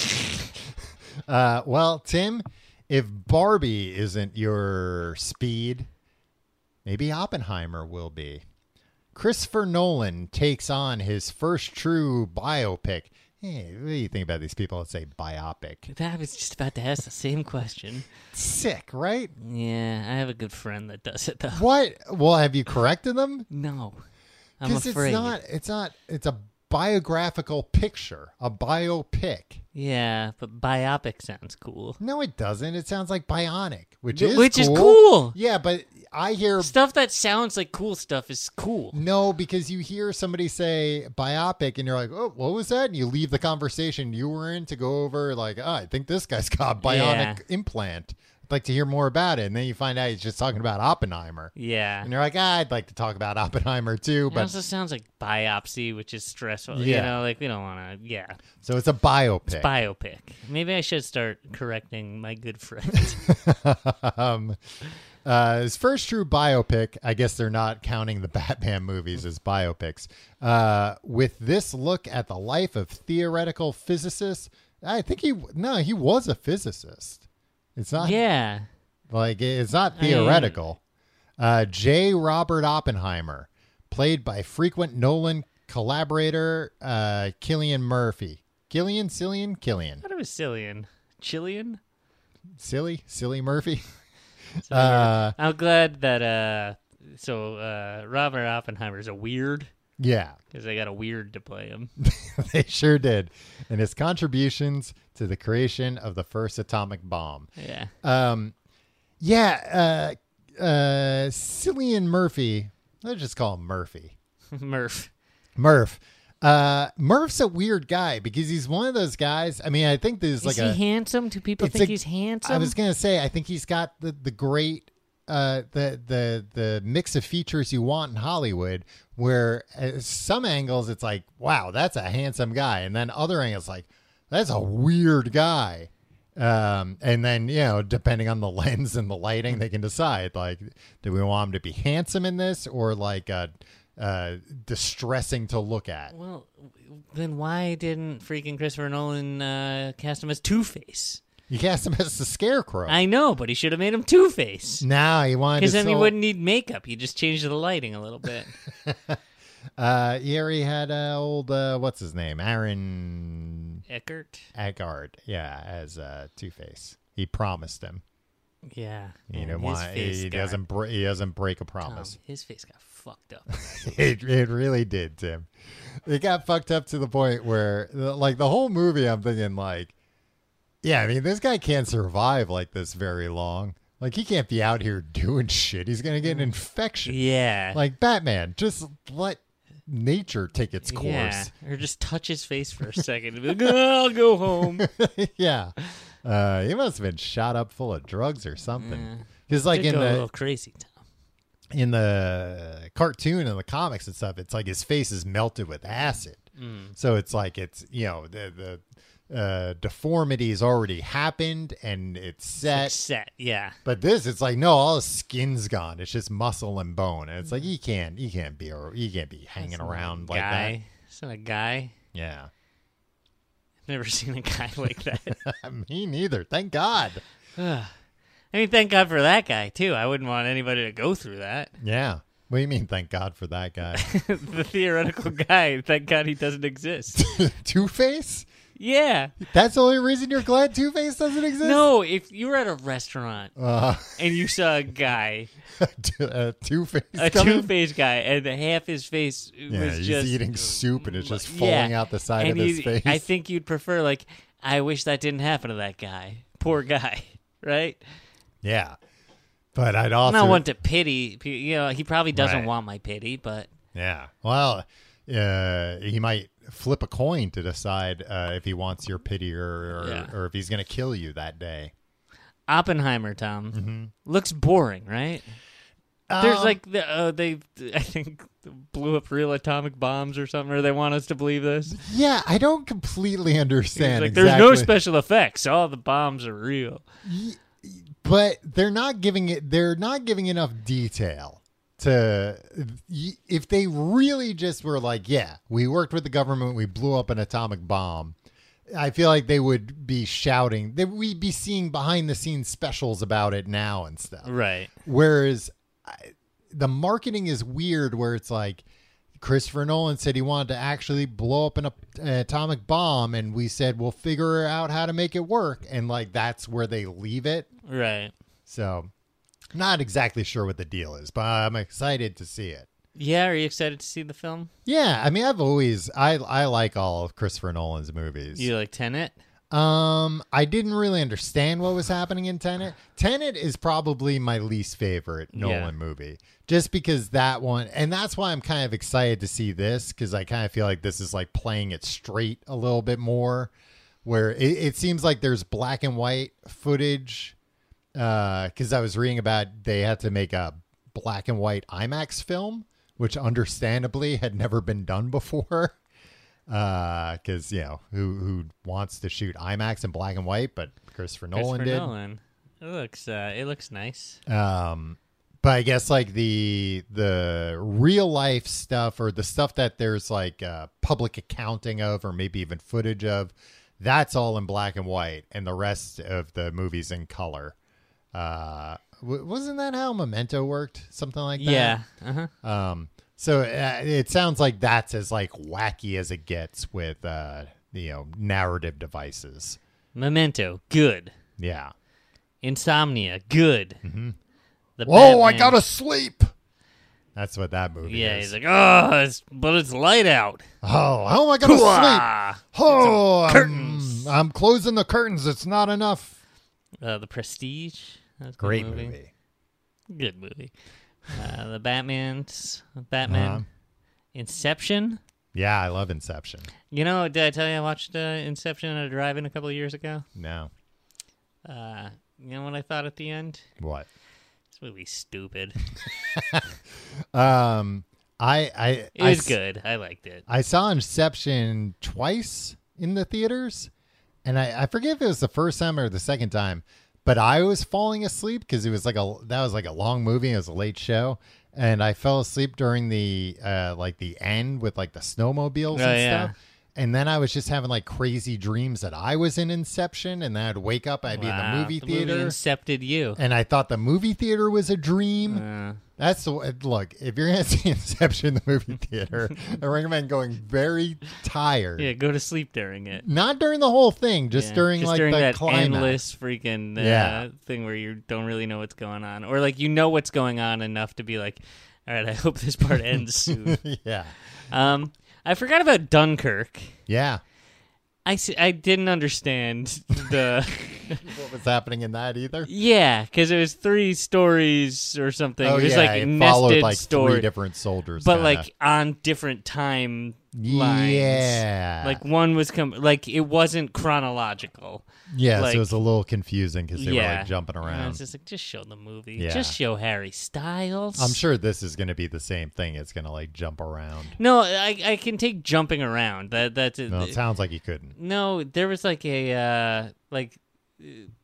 Speaker 3: Uh, well, Tim, if Barbie isn't your speed, maybe Oppenheimer will be. Christopher Nolan takes on his first true biopic. Hey, what do you think about these people that say biopic?
Speaker 4: I was just about to ask the same question.
Speaker 3: Sick, right?
Speaker 4: Yeah, I have a good friend that does it though.
Speaker 3: What? Well, have you corrected them?
Speaker 4: No, I'm
Speaker 3: Because
Speaker 4: afraid.
Speaker 3: it's not. It's not. It's a biographical picture, a biopic.
Speaker 4: Yeah, but biopic sounds cool.
Speaker 3: No, it doesn't. It sounds like bionic, which
Speaker 4: Th-
Speaker 3: is
Speaker 4: which is
Speaker 3: cool.
Speaker 4: cool.
Speaker 3: Yeah, but I hear
Speaker 4: Stuff that sounds like cool stuff is cool.
Speaker 3: no, because you hear somebody say biopic and you're like, oh, what was that? And you leave the conversation you were in to go over like, oh, I think this guy's got a bionic
Speaker 4: Yeah.
Speaker 3: implant. I'd like to hear more about it. And then you find out he's just talking about Oppenheimer.
Speaker 4: Yeah.
Speaker 3: And you're like, ah, I'd like to talk about Oppenheimer too.
Speaker 4: It
Speaker 3: But
Speaker 4: also sounds like biopsy, which is stressful.
Speaker 3: Yeah.
Speaker 4: You know, like we don't want to. Yeah,
Speaker 3: so it's a biopic.
Speaker 4: biopic. Maybe I should start correcting my good friend.
Speaker 3: um, Uh, his first true biopic, I guess they're not counting the Batman movies as biopics, uh, with this look at the life of theoretical physicists. I think he, no, he was a physicist. It's not,
Speaker 4: Yeah.
Speaker 3: like, it's not theoretical. Uh, J. Robert Oppenheimer, played by frequent Nolan collaborator uh, Cillian Murphy. Killian, Cillian, Killian.
Speaker 4: I thought it was Cillian. Chillian?
Speaker 3: Silly, silly Murphy.
Speaker 4: So
Speaker 3: Uh,
Speaker 4: I'm glad that, uh, so uh, Robert Oppenheimer's a weird,
Speaker 3: yeah,
Speaker 4: because they got a weird to play him.
Speaker 3: they sure did. And his contributions to the creation of the first atomic bomb.
Speaker 4: Yeah.
Speaker 3: Um, yeah, uh, uh, Cillian Murphy. Let's just call him Murphy.
Speaker 4: Murph.
Speaker 3: Murph. Uh, Murph's a weird guy because he's one of those guys. I mean, I think there's
Speaker 4: Is
Speaker 3: like
Speaker 4: he
Speaker 3: a.
Speaker 4: handsome? Do people
Speaker 3: it's
Speaker 4: think
Speaker 3: a-
Speaker 4: he's handsome?
Speaker 3: I was gonna say, I think he's got the the great, uh, the the the mix of features you want in Hollywood. Where at some angles it's like, wow, that's a handsome guy, and then other angles like, that's a weird guy. Um, and then, you know, depending on the lens and the lighting, they can decide, like, do we want him to be handsome in this or like uh, uh, distressing to look at?
Speaker 4: Well, then why didn't freaking Christopher Nolan uh, cast him as Two-Face?
Speaker 3: You cast him as the Scarecrow.
Speaker 4: I know, but he should have made him Two-Face.
Speaker 3: Now he wanted
Speaker 4: Because
Speaker 3: to
Speaker 4: then he
Speaker 3: sol-
Speaker 4: wouldn't need makeup. You just change the lighting a little bit.
Speaker 3: Uh, he already had uh, old, uh, what's his name? Aaron
Speaker 4: Eckert?
Speaker 3: Eckhart. Yeah, as uh, Two-Face. He promised him.
Speaker 4: Yeah.
Speaker 3: You
Speaker 4: Man,
Speaker 3: know
Speaker 4: his
Speaker 3: why
Speaker 4: face
Speaker 3: he
Speaker 4: got-
Speaker 3: doesn't bre- he doesn't break a
Speaker 4: Tom,
Speaker 3: promise.
Speaker 4: his face got fucked up.
Speaker 3: it it really did, Tim. It got fucked up to the point where, like, the whole movie, I'm thinking, like, yeah, I mean, this guy can't survive like this very long. Like, he can't be out here doing shit. He's gonna get an infection.
Speaker 4: Yeah.
Speaker 3: Like Batman, just let nature take its course.
Speaker 4: Yeah. Or just touch his face for a second and be like, oh, I'll go home.
Speaker 3: Yeah. Uh, he must have been shot up full of drugs or something. Because, like,
Speaker 4: Did
Speaker 3: in
Speaker 4: go a
Speaker 3: the
Speaker 4: little crazy, Tom.
Speaker 3: in the cartoon and the comics and stuff, it's like his face is melted with acid.
Speaker 4: Mm.
Speaker 3: So it's like it's, you know, the the uh, deformity's already happened and it's set.
Speaker 4: It's set, yeah.
Speaker 3: But this, it's like, no, all his skin's gone. It's just muscle and bone, and it's like you can't, you can't be, you can't be hanging
Speaker 4: It's not
Speaker 3: around
Speaker 4: a
Speaker 3: like
Speaker 4: guy. It's not a guy.
Speaker 3: that. Yeah,
Speaker 4: I've never seen a guy like that.
Speaker 3: me neither. Thank God.
Speaker 4: I mean, thank God for that guy, too. I wouldn't want anybody to go through that.
Speaker 3: Yeah. What do you mean? Thank God for that guy.
Speaker 4: The theoretical guy, thank God he doesn't exist.
Speaker 3: Two Face.
Speaker 4: Yeah.
Speaker 3: That's the only reason you're glad Two Face doesn't exist.
Speaker 4: No, if you were at a restaurant
Speaker 3: Uh,
Speaker 4: and you saw a guy,
Speaker 3: a Two Face.
Speaker 4: a two-faced guy, and half his face
Speaker 3: Yeah,
Speaker 4: was
Speaker 3: he's
Speaker 4: just
Speaker 3: eating soup and it's just
Speaker 4: Yeah.
Speaker 3: falling out the side
Speaker 4: And
Speaker 3: of his
Speaker 4: you'd-
Speaker 3: face.
Speaker 4: I think you'd prefer, like, I wish that didn't happen to that guy. Poor guy, right?
Speaker 3: Yeah, but I'd
Speaker 4: I'm
Speaker 3: also
Speaker 4: not one to pity. You know, he probably doesn't
Speaker 3: Right.
Speaker 4: want my pity, but
Speaker 3: Yeah. Well, uh, he might flip a coin to decide uh, if he wants your pity or or,
Speaker 4: Yeah.
Speaker 3: or if he's going to kill you that day.
Speaker 4: Oppenheimer, Tom,
Speaker 3: Mm-hmm.
Speaker 4: looks boring, right? There's
Speaker 3: Um,
Speaker 4: like the, uh, they, I think, blew up real atomic bombs or something, or they want us to believe this.
Speaker 3: Yeah, I don't completely
Speaker 4: It's
Speaker 3: understand.
Speaker 4: like
Speaker 3: exactly,
Speaker 4: there's no special effects. All the bombs are real.
Speaker 3: but they're not giving it. They're not giving enough detail to. If they really just were like, yeah, we worked with the government, we blew up an atomic bomb. I feel like they would be shouting. That we'd be seeing behind the scenes specials about it now and stuff.
Speaker 4: Right.
Speaker 3: Whereas I, the marketing is weird, where it's like Christopher Nolan said he wanted to actually blow up an, an atomic bomb, and we said we'll figure out how to make it work, and like that's where they leave it.
Speaker 4: Right.
Speaker 3: So, not exactly sure what the deal is, but I'm excited to see it.
Speaker 4: Yeah, are you excited to see the film?
Speaker 3: Yeah, I mean, I've always I I like all of Christopher Nolan's movies.
Speaker 4: You like Tenet?
Speaker 3: Um, I didn't really understand what was happening in Tenet. Tenet is probably my least favorite Nolan
Speaker 4: Yeah.
Speaker 3: movie, just because that one, and that's why I'm kind of excited to see this, because I kind of feel like this is like playing it straight a little bit more, where it, it seems like there's black and white footage. Uh, because I was reading about they had to make a black and white IMAX film, which understandably had never been done before. Uh, because you know who who wants to shoot IMAX in black and white, but Christopher Nolan
Speaker 4: Christopher
Speaker 3: did.
Speaker 4: Nolan. It looks uh, it looks nice.
Speaker 3: Um, but I guess like the the real life stuff or the stuff that there's like uh, public accounting of, or maybe even footage of, that's all in black and white, and the rest of the movie's in color. Uh, w- wasn't that how Memento worked? Something like that.
Speaker 4: Yeah. Uh-huh.
Speaker 3: Um. So uh, it sounds like that's as like wacky as it gets with uh, you know, narrative devices.
Speaker 4: Memento, good.
Speaker 3: Yeah.
Speaker 4: Insomnia, good.
Speaker 3: Mm-hmm.
Speaker 4: The
Speaker 3: Whoa! I
Speaker 4: Batman-
Speaker 3: gotta sleep. That's what that movie
Speaker 4: Yeah,
Speaker 3: is.
Speaker 4: he's like, oh, it's, but it's light out.
Speaker 3: Oh, how am I gonna sleep?
Speaker 4: Hooah!
Speaker 3: Oh, I'm,
Speaker 4: curtains.
Speaker 3: I'm closing the curtains. It's not enough.
Speaker 4: Uh, the Prestige. That's a good
Speaker 3: Great
Speaker 4: movie.
Speaker 3: movie.
Speaker 4: Good movie. Uh, the Batman's Batman.
Speaker 3: Uh-huh.
Speaker 4: Inception.
Speaker 3: Yeah, I love Inception.
Speaker 4: You know, did I tell you I watched uh, Inception at a drive-in a couple of years ago?
Speaker 3: No.
Speaker 4: Uh, you know what I thought at the end?
Speaker 3: What?
Speaker 4: This movie's stupid.
Speaker 3: Um, I, I,
Speaker 4: It
Speaker 3: I
Speaker 4: was
Speaker 3: s-
Speaker 4: good. I liked it.
Speaker 3: I saw Inception twice in the theaters, and I, I forget if it was the first time or the second time, but I was falling asleep because it was like a that was like a long movie. It was a late show, and I fell asleep during the uh like the end with like the snowmobiles
Speaker 4: Oh,
Speaker 3: and
Speaker 4: yeah.
Speaker 3: stuff. And then I was just having like crazy dreams that I was in Inception, and then I'd wake up, I'd be in the
Speaker 4: Wow,
Speaker 3: movie
Speaker 4: the
Speaker 3: theater,
Speaker 4: Movie incepted you.
Speaker 3: and I thought the movie theater was a dream.
Speaker 4: Uh,
Speaker 3: That's the way- look. If you're gonna see Inception in the movie theater, I recommend going very tired.
Speaker 4: yeah, go to sleep during it.
Speaker 3: Not during the whole thing, just
Speaker 4: Yeah,
Speaker 3: during
Speaker 4: just
Speaker 3: like
Speaker 4: during
Speaker 3: the
Speaker 4: that
Speaker 3: climax.
Speaker 4: endless freaking uh,
Speaker 3: Yeah.
Speaker 4: thing where you don't really know what's going on, or like you know what's going on enough to be like, all right, I hope this part ends soon.
Speaker 3: yeah,
Speaker 4: um, I forgot about Dunkirk.
Speaker 3: yeah.
Speaker 4: I, s- I didn't understand the
Speaker 3: What was happening in that either?
Speaker 4: yeah, because it was three stories or something.
Speaker 3: Oh
Speaker 4: it was
Speaker 3: yeah,
Speaker 4: like
Speaker 3: it
Speaker 4: nested
Speaker 3: followed like
Speaker 4: story,
Speaker 3: three different soldiers,
Speaker 4: but
Speaker 3: kinda.
Speaker 4: like on different time lines.
Speaker 3: yeah,
Speaker 4: Like one was com- like it wasn't chronological.
Speaker 3: yeah.
Speaker 4: like-
Speaker 3: so it was a little confusing because they were
Speaker 4: yeah,
Speaker 3: like jumping
Speaker 4: And I was
Speaker 3: around.
Speaker 4: just like, just show the movie.
Speaker 3: Yeah.
Speaker 4: Just show Harry Styles.
Speaker 3: I'm sure this is going to be the same thing. It's going to like jump around.
Speaker 4: No, I I can take jumping around. That that's it.
Speaker 3: No, it sounds like you couldn't.
Speaker 4: No, there was like a uh, like uh,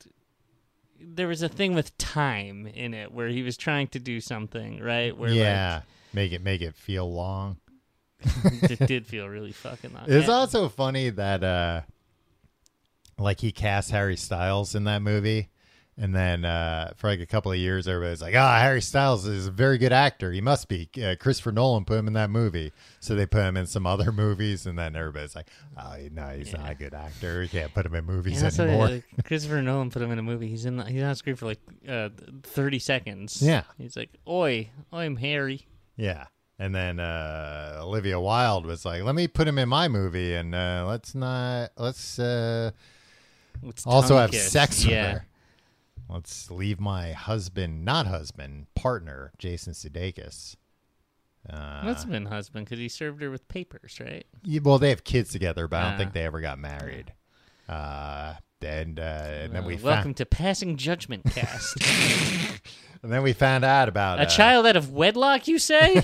Speaker 4: there was a thing with time in it where he was trying to do something, right? Where
Speaker 3: Yeah, make it make it feel long.
Speaker 4: like, it did feel really fucking long.
Speaker 3: It's
Speaker 4: Yeah.
Speaker 3: also funny that uh like he cast Harry Styles in that movie, and then uh for like a couple of years everybody's like, ah, Harry Styles is a very good actor, he must be. uh, Christopher Nolan put him in that movie, so they put him in some other movies, and then everybody's like, oh no, he's not a good actor, we can't put him in movies
Speaker 4: Yeah, so,
Speaker 3: anymore.
Speaker 4: uh, Christopher Nolan put him in a movie. He's in. He's on screen for like uh, thirty seconds.
Speaker 3: Yeah.
Speaker 4: He's like, "Oi, I'm Harry."
Speaker 3: Yeah. And then uh Olivia Wilde was like, let me put him in my movie, and uh let's not let's uh
Speaker 4: Let's
Speaker 3: also
Speaker 4: tongue
Speaker 3: have
Speaker 4: kiss.
Speaker 3: sex with
Speaker 4: yeah.
Speaker 3: her. Let's leave my husband, not husband, partner, Jason Sudeikis. Uh,
Speaker 4: Must have been husband because he served her with papers, right?
Speaker 3: yeah, well, they have kids together, but I don't
Speaker 4: Ah.
Speaker 3: think they ever got married. Uh, and, uh, and then
Speaker 4: Uh,
Speaker 3: we
Speaker 4: welcome
Speaker 3: found,
Speaker 4: to Passing Judgment Cast.
Speaker 3: and then we found out about
Speaker 4: A
Speaker 3: uh,
Speaker 4: child out of wedlock, you say?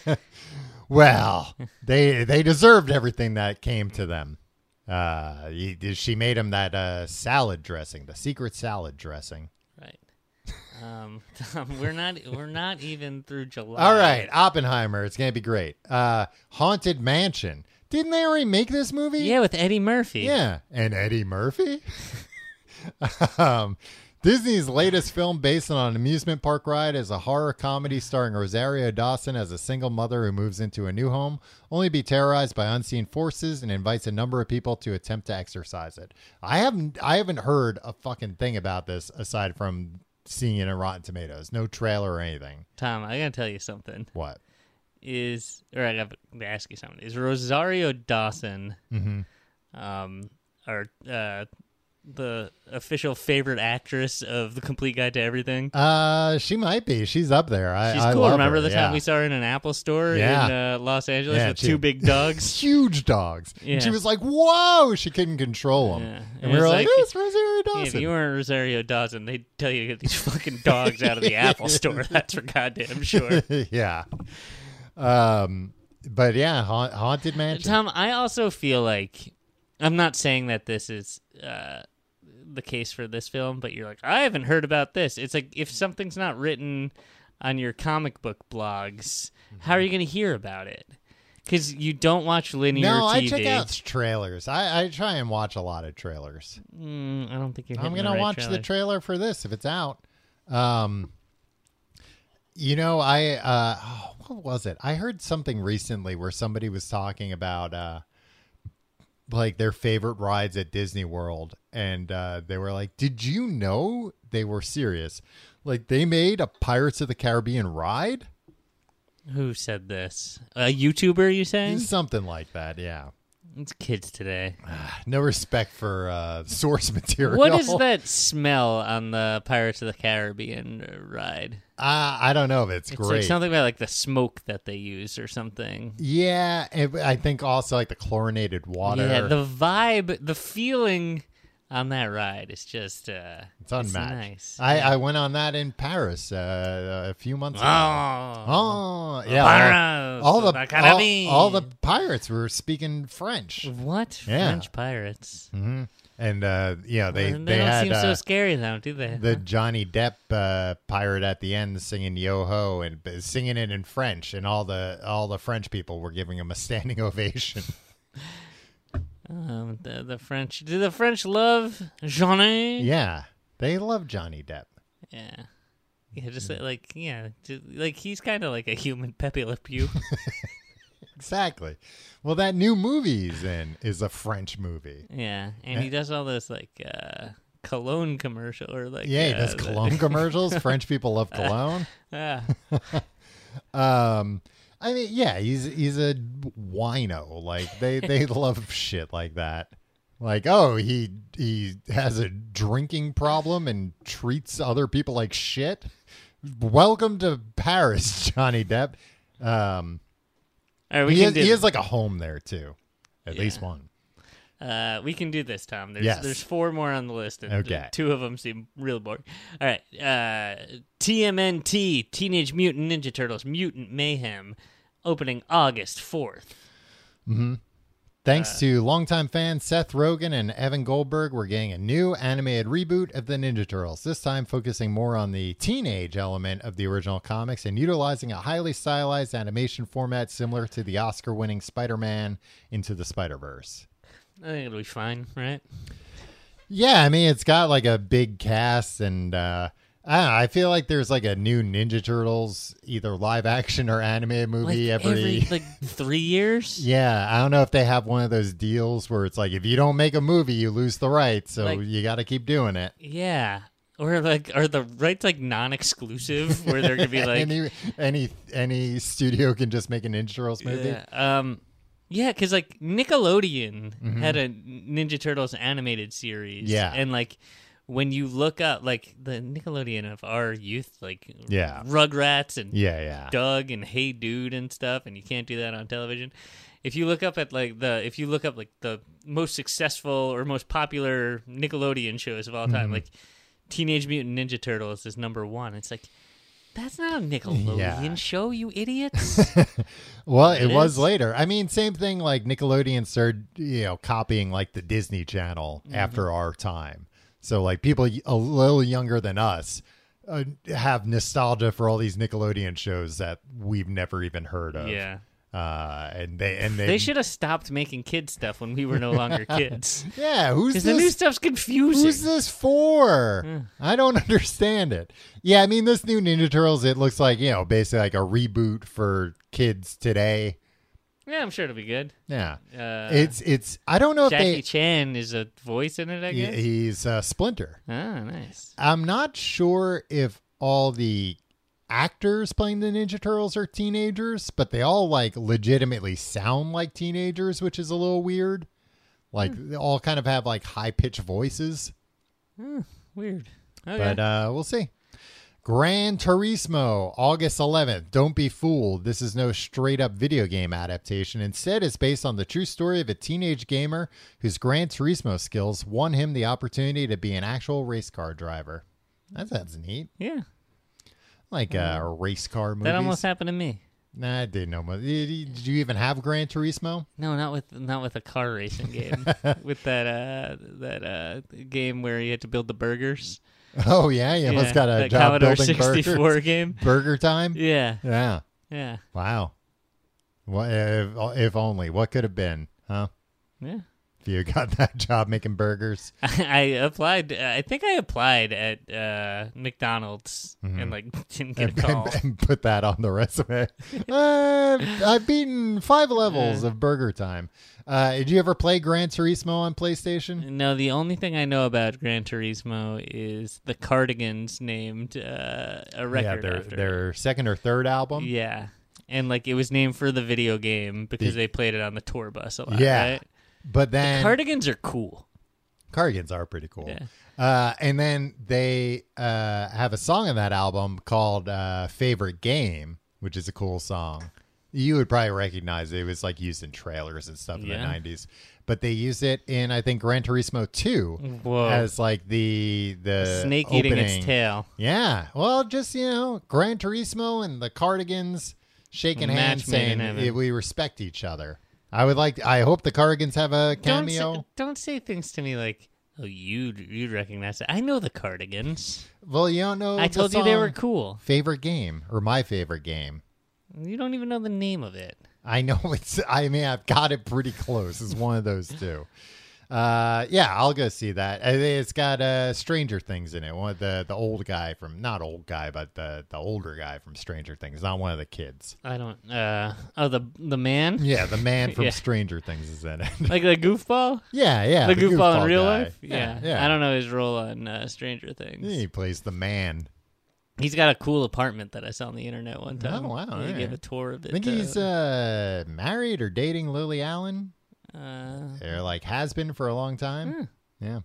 Speaker 3: Well, they they deserved everything that came to them. Uh, he, she made him that uh, salad dressing, the secret salad dressing.
Speaker 4: Right. Um, Tom, we're not. We're not even through July.
Speaker 3: All right, Oppenheimer. It's gonna be great. Uh, Haunted Mansion. Didn't they already make this movie?
Speaker 4: Yeah, with Eddie Murphy.
Speaker 3: Yeah, and Eddie Murphy. um, Disney's latest film based on an amusement park ride is a horror comedy starring Rosario Dawson as a single mother who moves into a new home, only to be terrorized by unseen forces, and invites a number of people to attempt to exorcise it. I haven't I haven't heard a fucking thing about this aside from seeing it in Rotten Tomatoes. No trailer or anything.
Speaker 4: Tom, I gotta tell you something.
Speaker 3: What?
Speaker 4: Is or I have to ask you something. Is Rosario Dawson,
Speaker 3: Mm-hmm.
Speaker 4: um, or uh, the official favorite actress of The Complete Guide to Everything?
Speaker 3: Uh, she might be. She's up there. I,
Speaker 4: She's
Speaker 3: I
Speaker 4: cool.
Speaker 3: love
Speaker 4: Remember
Speaker 3: her,
Speaker 4: the
Speaker 3: yeah.
Speaker 4: time we saw her in an Apple store
Speaker 3: Yeah.
Speaker 4: in uh, Los Angeles
Speaker 3: Yeah,
Speaker 4: with
Speaker 3: she-
Speaker 4: two big dogs?
Speaker 3: Huge dogs.
Speaker 4: Yeah.
Speaker 3: And she was like, whoa, she couldn't control them.
Speaker 4: Yeah.
Speaker 3: And,
Speaker 4: And
Speaker 3: we were
Speaker 4: it's
Speaker 3: like,
Speaker 4: like-
Speaker 3: it's Rosario
Speaker 4: Yeah,
Speaker 3: Dawson.
Speaker 4: if you weren't Rosario Dawson, they'd tell you to get these fucking dogs out of the Apple store. That's for goddamn sure.
Speaker 3: yeah. Um, but yeah, ha- Haunted Mansion.
Speaker 4: Tom, I also feel like I'm not saying that this is uh, the case for this film, but you're like, I haven't heard about this. It's like if something's not written on your comic book blogs, how are you going to hear about it? Because you don't watch linear
Speaker 3: no,
Speaker 4: T V.
Speaker 3: I check out trailers. I, I try and watch a lot of trailers.
Speaker 4: Mm, I don't think you're.
Speaker 3: I'm
Speaker 4: going
Speaker 3: gonna
Speaker 4: to
Speaker 3: watch the trailer for this if it's out. Um, you know, I uh, oh, what was it? I heard something recently where somebody was talking about uh, like their favorite rides at Disney World, and uh, they were like, "Did you know?" They were serious. Like they made a Pirates of the Caribbean ride.
Speaker 4: Who said this? A YouTuber, you saying?
Speaker 3: Something like that, yeah.
Speaker 4: It's kids today.
Speaker 3: No respect for uh, source material.
Speaker 4: What is that smell on the Pirates of the Caribbean ride?
Speaker 3: Uh, I don't know if it's,
Speaker 4: It's
Speaker 3: great.
Speaker 4: like something about like the smoke that they use or something.
Speaker 3: Yeah, and I think also like the chlorinated water.
Speaker 4: Yeah, the vibe, the feeling on that ride is just uh,
Speaker 3: it's unmatched.
Speaker 4: Nice.
Speaker 3: I,
Speaker 4: yeah.
Speaker 3: I went on that in Paris uh, a few months ago.
Speaker 4: Oh,
Speaker 3: Oh, yeah.
Speaker 4: Pirates
Speaker 3: all, all
Speaker 4: of
Speaker 3: the
Speaker 4: the Caribbean.
Speaker 3: all, all the pirates were speaking French.
Speaker 4: What?
Speaker 3: Yeah.
Speaker 4: French pirates?
Speaker 3: hmm And uh, yeah, they
Speaker 4: Well,
Speaker 3: they,
Speaker 4: they don't
Speaker 3: had
Speaker 4: seem
Speaker 3: uh,
Speaker 4: so scary though, do they?
Speaker 3: the Johnny Depp uh, pirate at the end singing "Yo Ho" and uh, singing it in French, and all the all the French people were giving him a standing ovation.
Speaker 4: Um, the, the French. Do the French love Johnny?
Speaker 3: Yeah, they love Johnny Depp.
Speaker 4: Yeah. Yeah, just like, yeah, just, like he's kind of like a human Pepe Le Pew.
Speaker 3: Exactly. Well, that new movie he's in is a French movie.
Speaker 4: Yeah, and he does all this like uh, cologne commercial or like
Speaker 3: Yeah, he
Speaker 4: uh,
Speaker 3: does
Speaker 4: the-
Speaker 3: cologne commercials. French people love cologne.
Speaker 4: Yeah.
Speaker 3: Um, I mean, yeah, he's he's a wino. Like they they love shit like that. Like, oh, he he has a drinking problem and treats other people like shit. Welcome to Paris, Johnny Depp. Um,
Speaker 4: All right, we
Speaker 3: he
Speaker 4: can
Speaker 3: has,
Speaker 4: do
Speaker 3: he
Speaker 4: this.
Speaker 3: has like a home there too, at
Speaker 4: Yeah.
Speaker 3: least one.
Speaker 4: Uh, we can do this, Tom. There's
Speaker 3: Yes.
Speaker 4: there's four more on the list, and
Speaker 3: Okay.
Speaker 4: two of them seem real boring. All right, uh, T M N T, Teenage Mutant Ninja Turtles, Mutant Mayhem, opening August fourth.
Speaker 3: Thanks
Speaker 4: Uh,
Speaker 3: to longtime fans Seth Rogen and Evan Goldberg, we're getting a new animated reboot of the Ninja Turtles, this time focusing more on the teenage element of the original comics and utilizing a highly stylized animation format similar to the Oscar-winning Spider-Man Into the Spider-Verse.
Speaker 4: I think it'll be fine, right?
Speaker 3: Yeah, I mean, it's got like a big cast, and uh, I don't know, I feel like there's like a new Ninja Turtles, either live action or animated movie
Speaker 4: Like
Speaker 3: every...
Speaker 4: like three years.
Speaker 3: Yeah, I don't know if they have one of those deals where it's like, if you don't make a movie, you lose the rights, so
Speaker 4: Like-
Speaker 3: you got to keep doing it.
Speaker 4: Yeah. Or like, are the rights like non-exclusive, where they're gonna be like,
Speaker 3: any any any studio can just make a Ninja Turtles movie.
Speaker 4: yeah, um, yeah, because like Nickelodeon had a Ninja Turtles animated series,
Speaker 3: Yeah.
Speaker 4: and like when you look up like the Nickelodeon of our youth, like
Speaker 3: Yeah.
Speaker 4: Rugrats and
Speaker 3: Yeah, yeah.
Speaker 4: Doug and Hey Dude and stuff, and you can't do that on television. If you look up at like the if you look up like the most successful or most popular Nickelodeon shows of all time,
Speaker 3: Mm-hmm.
Speaker 4: like Teenage Mutant Ninja Turtles is number one. It's like that's not a Nickelodeon
Speaker 3: Yeah.
Speaker 4: show, you idiots.
Speaker 3: Well, it,
Speaker 4: It
Speaker 3: was
Speaker 4: is?
Speaker 3: later. I mean, same thing. Like Nickelodeon started, you know, copying like the Disney Channel
Speaker 4: Mm-hmm.
Speaker 3: after our time. So like people a little younger than us uh, have nostalgia for all these Nickelodeon shows that we've never even heard of.
Speaker 4: Yeah.
Speaker 3: Uh, and they and they,
Speaker 4: They should have stopped making kid stuff when we were no longer kids.
Speaker 3: Yeah, who's
Speaker 4: Because
Speaker 3: this?
Speaker 4: the new stuff's confusing.
Speaker 3: Who's this for? I don't understand it. Yeah, I mean, this new Ninja Turtles, it looks like, you know, basically like a reboot for kids today.
Speaker 4: Yeah, I'm sure it'll be good.
Speaker 3: Yeah.
Speaker 4: Uh,
Speaker 3: it's, it's, I don't know if
Speaker 4: Jackie
Speaker 3: they,
Speaker 4: Chan is a voice in it, I
Speaker 3: he-
Speaker 4: guess.
Speaker 3: he's uh, Splinter.
Speaker 4: Ah, nice.
Speaker 3: I'm not sure if all the actors playing the Ninja Turtles are teenagers, but they all like legitimately sound like teenagers, which is a little weird. Like they all kind of have like high pitched voices.
Speaker 4: Weird. Okay.
Speaker 3: But uh, we'll see. Gran Turismo, August eleventh. Don't be fooled. This is no straight up video game adaptation. Instead, it's based on the true story of a teenage gamer whose Gran Turismo skills won him the opportunity to be an actual race car driver. That sounds neat.
Speaker 4: yeah,
Speaker 3: Like uh, race car movies.
Speaker 4: that almost happened to me.
Speaker 3: Nah, I didn't know much. Did you, did you even have Gran Turismo?
Speaker 4: No, not with not with a car racing game. With that uh, that uh, game where you had to build the burgers.
Speaker 3: Oh yeah, you must
Speaker 4: Yeah,
Speaker 3: got a
Speaker 4: that
Speaker 3: job
Speaker 4: Commodore
Speaker 3: building
Speaker 4: sixty-four
Speaker 3: burgers.
Speaker 4: game.
Speaker 3: Burger time.
Speaker 4: Yeah,
Speaker 3: Yeah.
Speaker 4: yeah,
Speaker 3: Wow. What if, if only? What could have been? Huh?
Speaker 4: yeah.
Speaker 3: If you got that job making burgers.
Speaker 4: I applied. I think I applied at uh, McDonald's and like didn't get a
Speaker 3: and,
Speaker 4: call.
Speaker 3: and, and put that on the resume. uh, I've beaten five levels of burger time. Uh, did you ever play Gran Turismo on PlayStation?
Speaker 4: No, the only thing I know about Gran Turismo is the Cardigans named uh, a record
Speaker 3: yeah, their
Speaker 4: after
Speaker 3: their
Speaker 4: it.
Speaker 3: second or third album.
Speaker 4: Yeah, and like it was named for the video game because
Speaker 3: The-
Speaker 4: they played it on the tour bus a lot.
Speaker 3: Yeah.
Speaker 4: Right?
Speaker 3: But then
Speaker 4: The Cardigans are cool.
Speaker 3: Cardigans are pretty cool.
Speaker 4: Yeah.
Speaker 3: Uh, and then they uh, have a song on that album called uh, Favorite Game, which is a cool song. You would probably recognize it. It was like used in trailers and stuff in
Speaker 4: Yeah.
Speaker 3: the nineties. But they use it in, I think, Gran Turismo two
Speaker 4: Whoa.
Speaker 3: as like the the
Speaker 4: Snake eating
Speaker 3: opening.
Speaker 4: its tail.
Speaker 3: Yeah. Well, just, you know, Gran Turismo and the Cardigans shaking
Speaker 4: Match
Speaker 3: hands
Speaker 4: made in
Speaker 3: saying
Speaker 4: heaven.
Speaker 3: eh, we respect each other. I would like, I hope the Cardigans have a
Speaker 4: Don't
Speaker 3: cameo.
Speaker 4: say, don't say things to me like, oh, you'd, you'd recognize it. I know the Cardigans.
Speaker 3: Well, you don't know.
Speaker 4: I
Speaker 3: the
Speaker 4: told you they were
Speaker 3: song
Speaker 4: cool.
Speaker 3: Favorite Game or my favorite game.
Speaker 4: You don't even know the name of it.
Speaker 3: I know it's. I mean, I've got it pretty close. It's one of those two. Uh, yeah, I'll go see that. I think It's got uh, Stranger Things in it. One of the the old guy from not old guy, but the the older guy from Stranger Things. Not one of the kids.
Speaker 4: I don't. Uh, oh, the the man,
Speaker 3: Yeah, the man from
Speaker 4: Yeah.
Speaker 3: Stranger Things is in it.
Speaker 4: like the goofball,
Speaker 3: yeah, yeah,
Speaker 4: the, goofball, in real
Speaker 3: guy.
Speaker 4: life. Yeah.
Speaker 3: yeah, yeah.
Speaker 4: I don't know his role on uh, Stranger Things.
Speaker 3: He plays the man.
Speaker 4: He's got a cool apartment that I saw on the internet one time.
Speaker 3: Oh, wow,
Speaker 4: He
Speaker 3: alright.
Speaker 4: gave a tour of it.
Speaker 3: I think he's uh, married or dating Lily Allen.
Speaker 4: uh,
Speaker 3: Or like has been for a long time.
Speaker 4: Hmm.
Speaker 3: Yeah.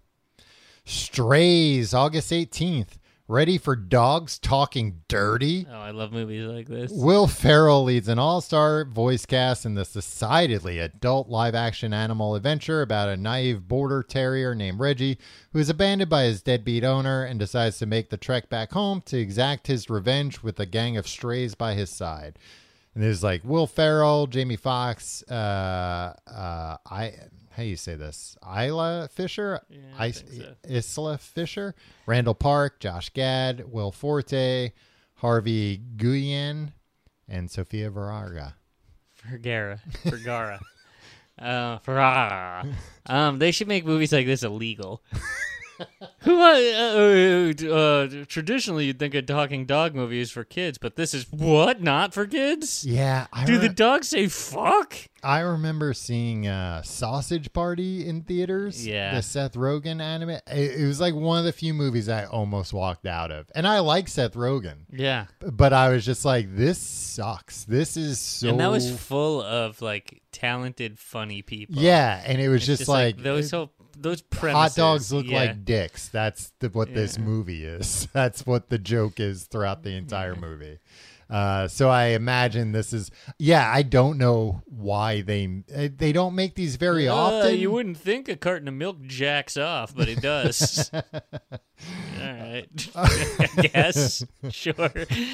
Speaker 3: Strays, August eighteenth. Ready for dogs talking dirty?
Speaker 4: oh, I love movies like this.
Speaker 3: Will Ferrell leads an all-star voice cast in this decidedly adult live-action animal adventure about a naive border terrier named Reggie who is abandoned by his deadbeat owner and decides to make the trek back home to exact his revenge with a gang of strays by his side. And there's like Will Ferrell, Jamie Foxx, uh, uh, I, how do you say this? Isla Fisher,
Speaker 4: Yeah, I
Speaker 3: I,
Speaker 4: think so.
Speaker 3: Isla Fisher, Randall Park, Josh Gad, Will Forte, Harvey Guillen, and Sofia Vergara.
Speaker 4: Vergara. Vergara. uh, Ferrara. Um, they should make movies like this illegal. Who uh, uh, uh, traditionally you'd think a talking dog movie is for kids, but this is what, not for kids?
Speaker 3: Yeah, I,
Speaker 4: Do the
Speaker 3: re-
Speaker 4: dogs say fuck?
Speaker 3: I remember seeing uh, Sausage Party in theaters.
Speaker 4: Yeah.
Speaker 3: The Seth Rogen anime. It, it was like one of the few movies I almost walked out of. And I like Seth Rogen,
Speaker 4: Yeah.
Speaker 3: but I was just like, this sucks. This is so.
Speaker 4: And that was full of like talented, funny people.
Speaker 3: Yeah, and it was
Speaker 4: It's
Speaker 3: just,
Speaker 4: just
Speaker 3: like,
Speaker 4: those whole, those
Speaker 3: hot
Speaker 4: premises.
Speaker 3: dogs look
Speaker 4: yeah.
Speaker 3: like dicks. That's the, what this
Speaker 4: Yeah.
Speaker 3: movie is. That's what the joke is throughout the entire movie. Uh, so I imagine this is, yeah, I don't know why they uh, they don't make these very
Speaker 4: Uh,
Speaker 3: often.
Speaker 4: You wouldn't think a carton of milk jacks off, but it does. All right. I guess. Sure.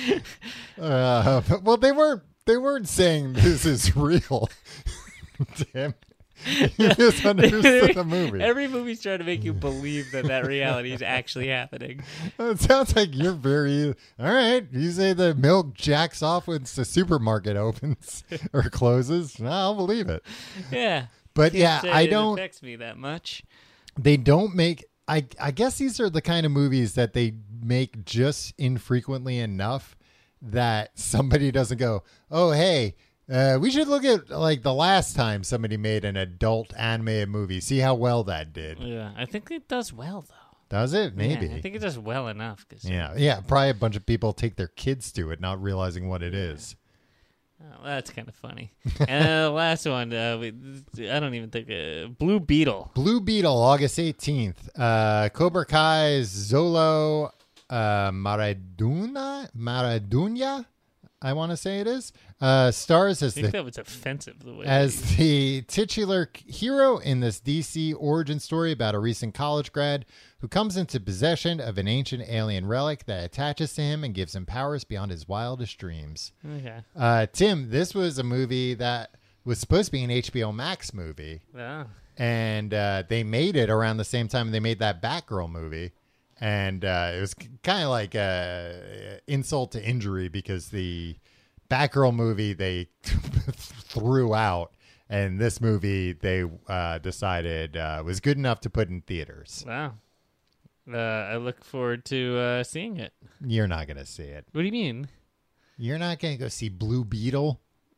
Speaker 3: Uh, well, they weren't. They weren't saying this is real. Damn, you misunderstood the movie.
Speaker 4: Every movie's trying to make you believe that that reality is actually happening.
Speaker 3: It sounds like you're very all right. You say the milk jacks off when the supermarket opens or closes. No, I'll believe it.
Speaker 4: Yeah.
Speaker 3: But
Speaker 4: Can't
Speaker 3: yeah,
Speaker 4: say
Speaker 3: I
Speaker 4: it
Speaker 3: don't.
Speaker 4: affects me that much.
Speaker 3: They don't make. I I guess these are the kind of movies that they make just infrequently enough that somebody doesn't go, oh hey. Uh, we should look at like the last time somebody made an adult animated movie. See how well that did.
Speaker 4: Yeah, I think it does well though.
Speaker 3: Does it? Maybe.
Speaker 4: Yeah, I think it does well enough. Cause,
Speaker 3: Yeah, yeah. Probably a bunch of people take their kids to it, not realizing what it is.
Speaker 4: Oh, that's kind of funny. And uh, the last one, uh, we, I don't even think uh, Blue Beetle.
Speaker 3: Blue Beetle, August eighteenth. Uh, Cobra Kai's Zolo uh, Maradona, Maradona, I want to say it is. Uh, stars as
Speaker 4: I think
Speaker 3: the
Speaker 4: that was offensive. The way
Speaker 3: as
Speaker 4: you-
Speaker 3: the titular hero in this D C origin story about a recent college grad who comes into possession of an ancient alien relic that attaches to him and gives him powers beyond his wildest dreams.
Speaker 4: Okay.
Speaker 3: Uh, Tim, this was a movie that was supposed to be an H B O Max movie,
Speaker 4: Oh.
Speaker 3: and uh, they made it around the same time they made that Batgirl movie. And uh, it was kind of like a insult to injury because the Batgirl movie they threw out, and this movie they uh, decided uh, was good enough to put in theaters.
Speaker 4: Wow. Uh, I look forward to uh, seeing it.
Speaker 3: You're not going to see it.
Speaker 4: What do you mean?
Speaker 3: You're not going to go see Blue Beetle?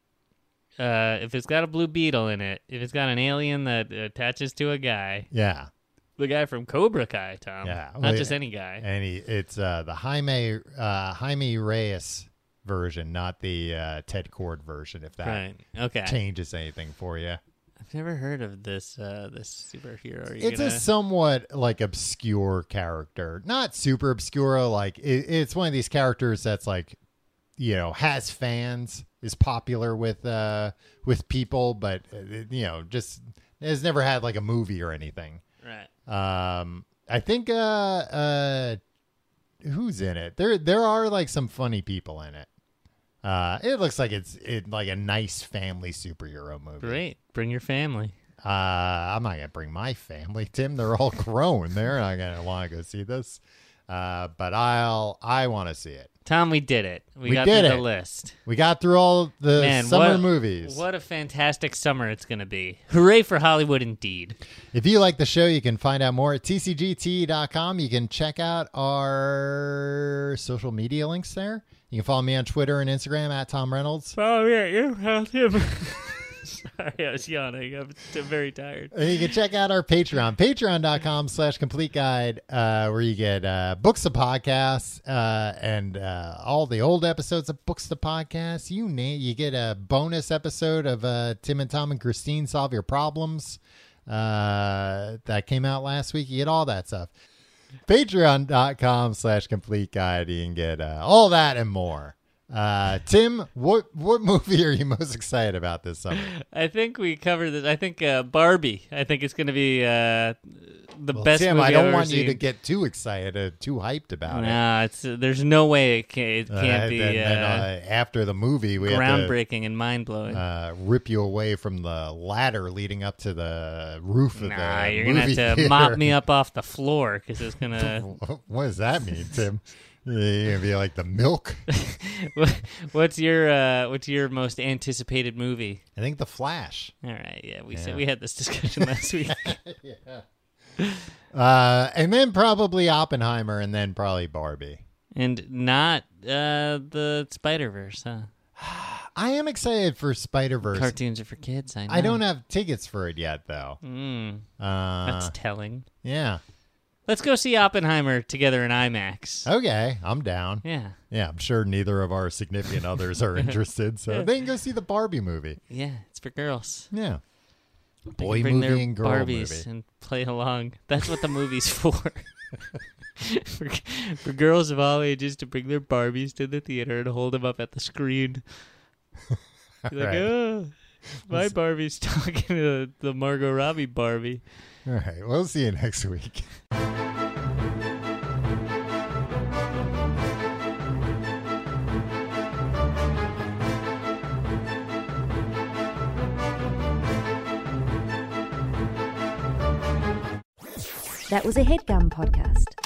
Speaker 4: Uh, if it's got a blue beetle in it, if it's got an alien that attaches to a guy,
Speaker 3: Yeah.
Speaker 4: the guy from Cobra Kai, Tom,
Speaker 3: Yeah.
Speaker 4: not
Speaker 3: Well,
Speaker 4: just
Speaker 3: yeah.
Speaker 4: any guy.
Speaker 3: And he, it's uh, the Jaime, uh, Jaime Reyes version, not the uh, Ted Kord version, if that
Speaker 4: Right. Okay.
Speaker 3: changes anything for you.
Speaker 4: I've never heard of this uh, this superhero. Are you
Speaker 3: It's
Speaker 4: gonna...
Speaker 3: a somewhat like obscure character, not super obscure. Like it, it's one of these characters that's like, you know, has fans, is popular with uh with people, but uh, you know, just has never had like a movie or anything.
Speaker 4: Right.
Speaker 3: Um, I think uh uh who's in it? There there are like some funny people in it. Uh, it looks like it's it like a nice family superhero movie.
Speaker 4: Great. Bring your family.
Speaker 3: Uh, I'm not gonna bring my family, Tim. They're all grown. They're not gonna want to go see this. Uh, but I'll I want to see it.
Speaker 4: Tom, we did it. We,
Speaker 3: We
Speaker 4: got
Speaker 3: did
Speaker 4: through
Speaker 3: it.
Speaker 4: the list.
Speaker 3: We got through all the
Speaker 4: Man,
Speaker 3: summer
Speaker 4: what,
Speaker 3: movies.
Speaker 4: What a fantastic summer it's going to be. Hooray for Hollywood indeed.
Speaker 3: If you like the show, you can find out more at T C G T dot com. You can check out our social media links there. You can follow me on Twitter and Instagram at Tom Reynolds.
Speaker 4: Oh, yeah, you have him. Sorry, I was yawning. I'm still very tired.
Speaker 3: And you can check out our Patreon, patreon.com slash complete guide, uh, where you get uh, books to podcasts uh, and uh, all the old episodes of Books to Podcasts. You name You get a bonus episode of uh, Tim and Tom and Christine Solve Your Problems uh, that came out last week. You get all that stuff. Patreon.com slash complete guide. You can get uh, all that and more. Uh, Tim, what what movie are you most excited about this summer?
Speaker 4: I think we covered this. I think uh, Barbie. I think it's going to be uh, the
Speaker 3: Well,
Speaker 4: best
Speaker 3: Tim,
Speaker 4: movie
Speaker 3: I
Speaker 4: I've
Speaker 3: don't
Speaker 4: ever
Speaker 3: want you to
Speaker 4: seen.
Speaker 3: get too excited, uh, too hyped about it.
Speaker 4: Nah, it's uh, there's no way it, can, it
Speaker 3: Uh,
Speaker 4: can't be
Speaker 3: then, then,
Speaker 4: uh,
Speaker 3: uh, after the movie, we
Speaker 4: groundbreaking and mind blowing.
Speaker 3: have to uh, rip you away from the ladder leading up to the roof of
Speaker 4: Nah,
Speaker 3: the
Speaker 4: you're gonna have
Speaker 3: movie
Speaker 4: to
Speaker 3: theater.
Speaker 4: mop me up off the floor because it's gonna.
Speaker 3: What does that mean, Tim? You're gonna be like the milk?
Speaker 4: What's your uh, What's your most anticipated movie?
Speaker 3: I think the Flash.
Speaker 4: All right, yeah, we
Speaker 3: Yeah.
Speaker 4: said we had this discussion last week.
Speaker 3: Uh, and then probably Oppenheimer, and then probably Barbie.
Speaker 4: And not uh, the Spider Verse, huh?
Speaker 3: I am excited for Spider-Verse.
Speaker 4: Cartoons are for kids. I know.
Speaker 3: I don't have tickets for it yet, though.
Speaker 4: Mm,
Speaker 3: Uh,
Speaker 4: that's telling.
Speaker 3: yeah.
Speaker 4: Let's go see Oppenheimer together in IMAX.
Speaker 3: Okay, I'm down.
Speaker 4: Yeah,
Speaker 3: Yeah, I'm sure neither of our significant others are interested, so they can go see the Barbie movie.
Speaker 4: yeah, it's for girls.
Speaker 3: Yeah.
Speaker 4: They
Speaker 3: Boy
Speaker 4: can bring
Speaker 3: movie
Speaker 4: their
Speaker 3: and girl
Speaker 4: Barbies
Speaker 3: movie.
Speaker 4: and play along. That's what the movie's for. for. For girls of all ages to bring their Barbies to the theater and hold them up at the screen. Be like,
Speaker 3: Right.
Speaker 4: oh, my Barbie's talking to the Margot Robbie Barbie.
Speaker 3: All right, we'll see you next week.
Speaker 1: That was a HeadGum podcast.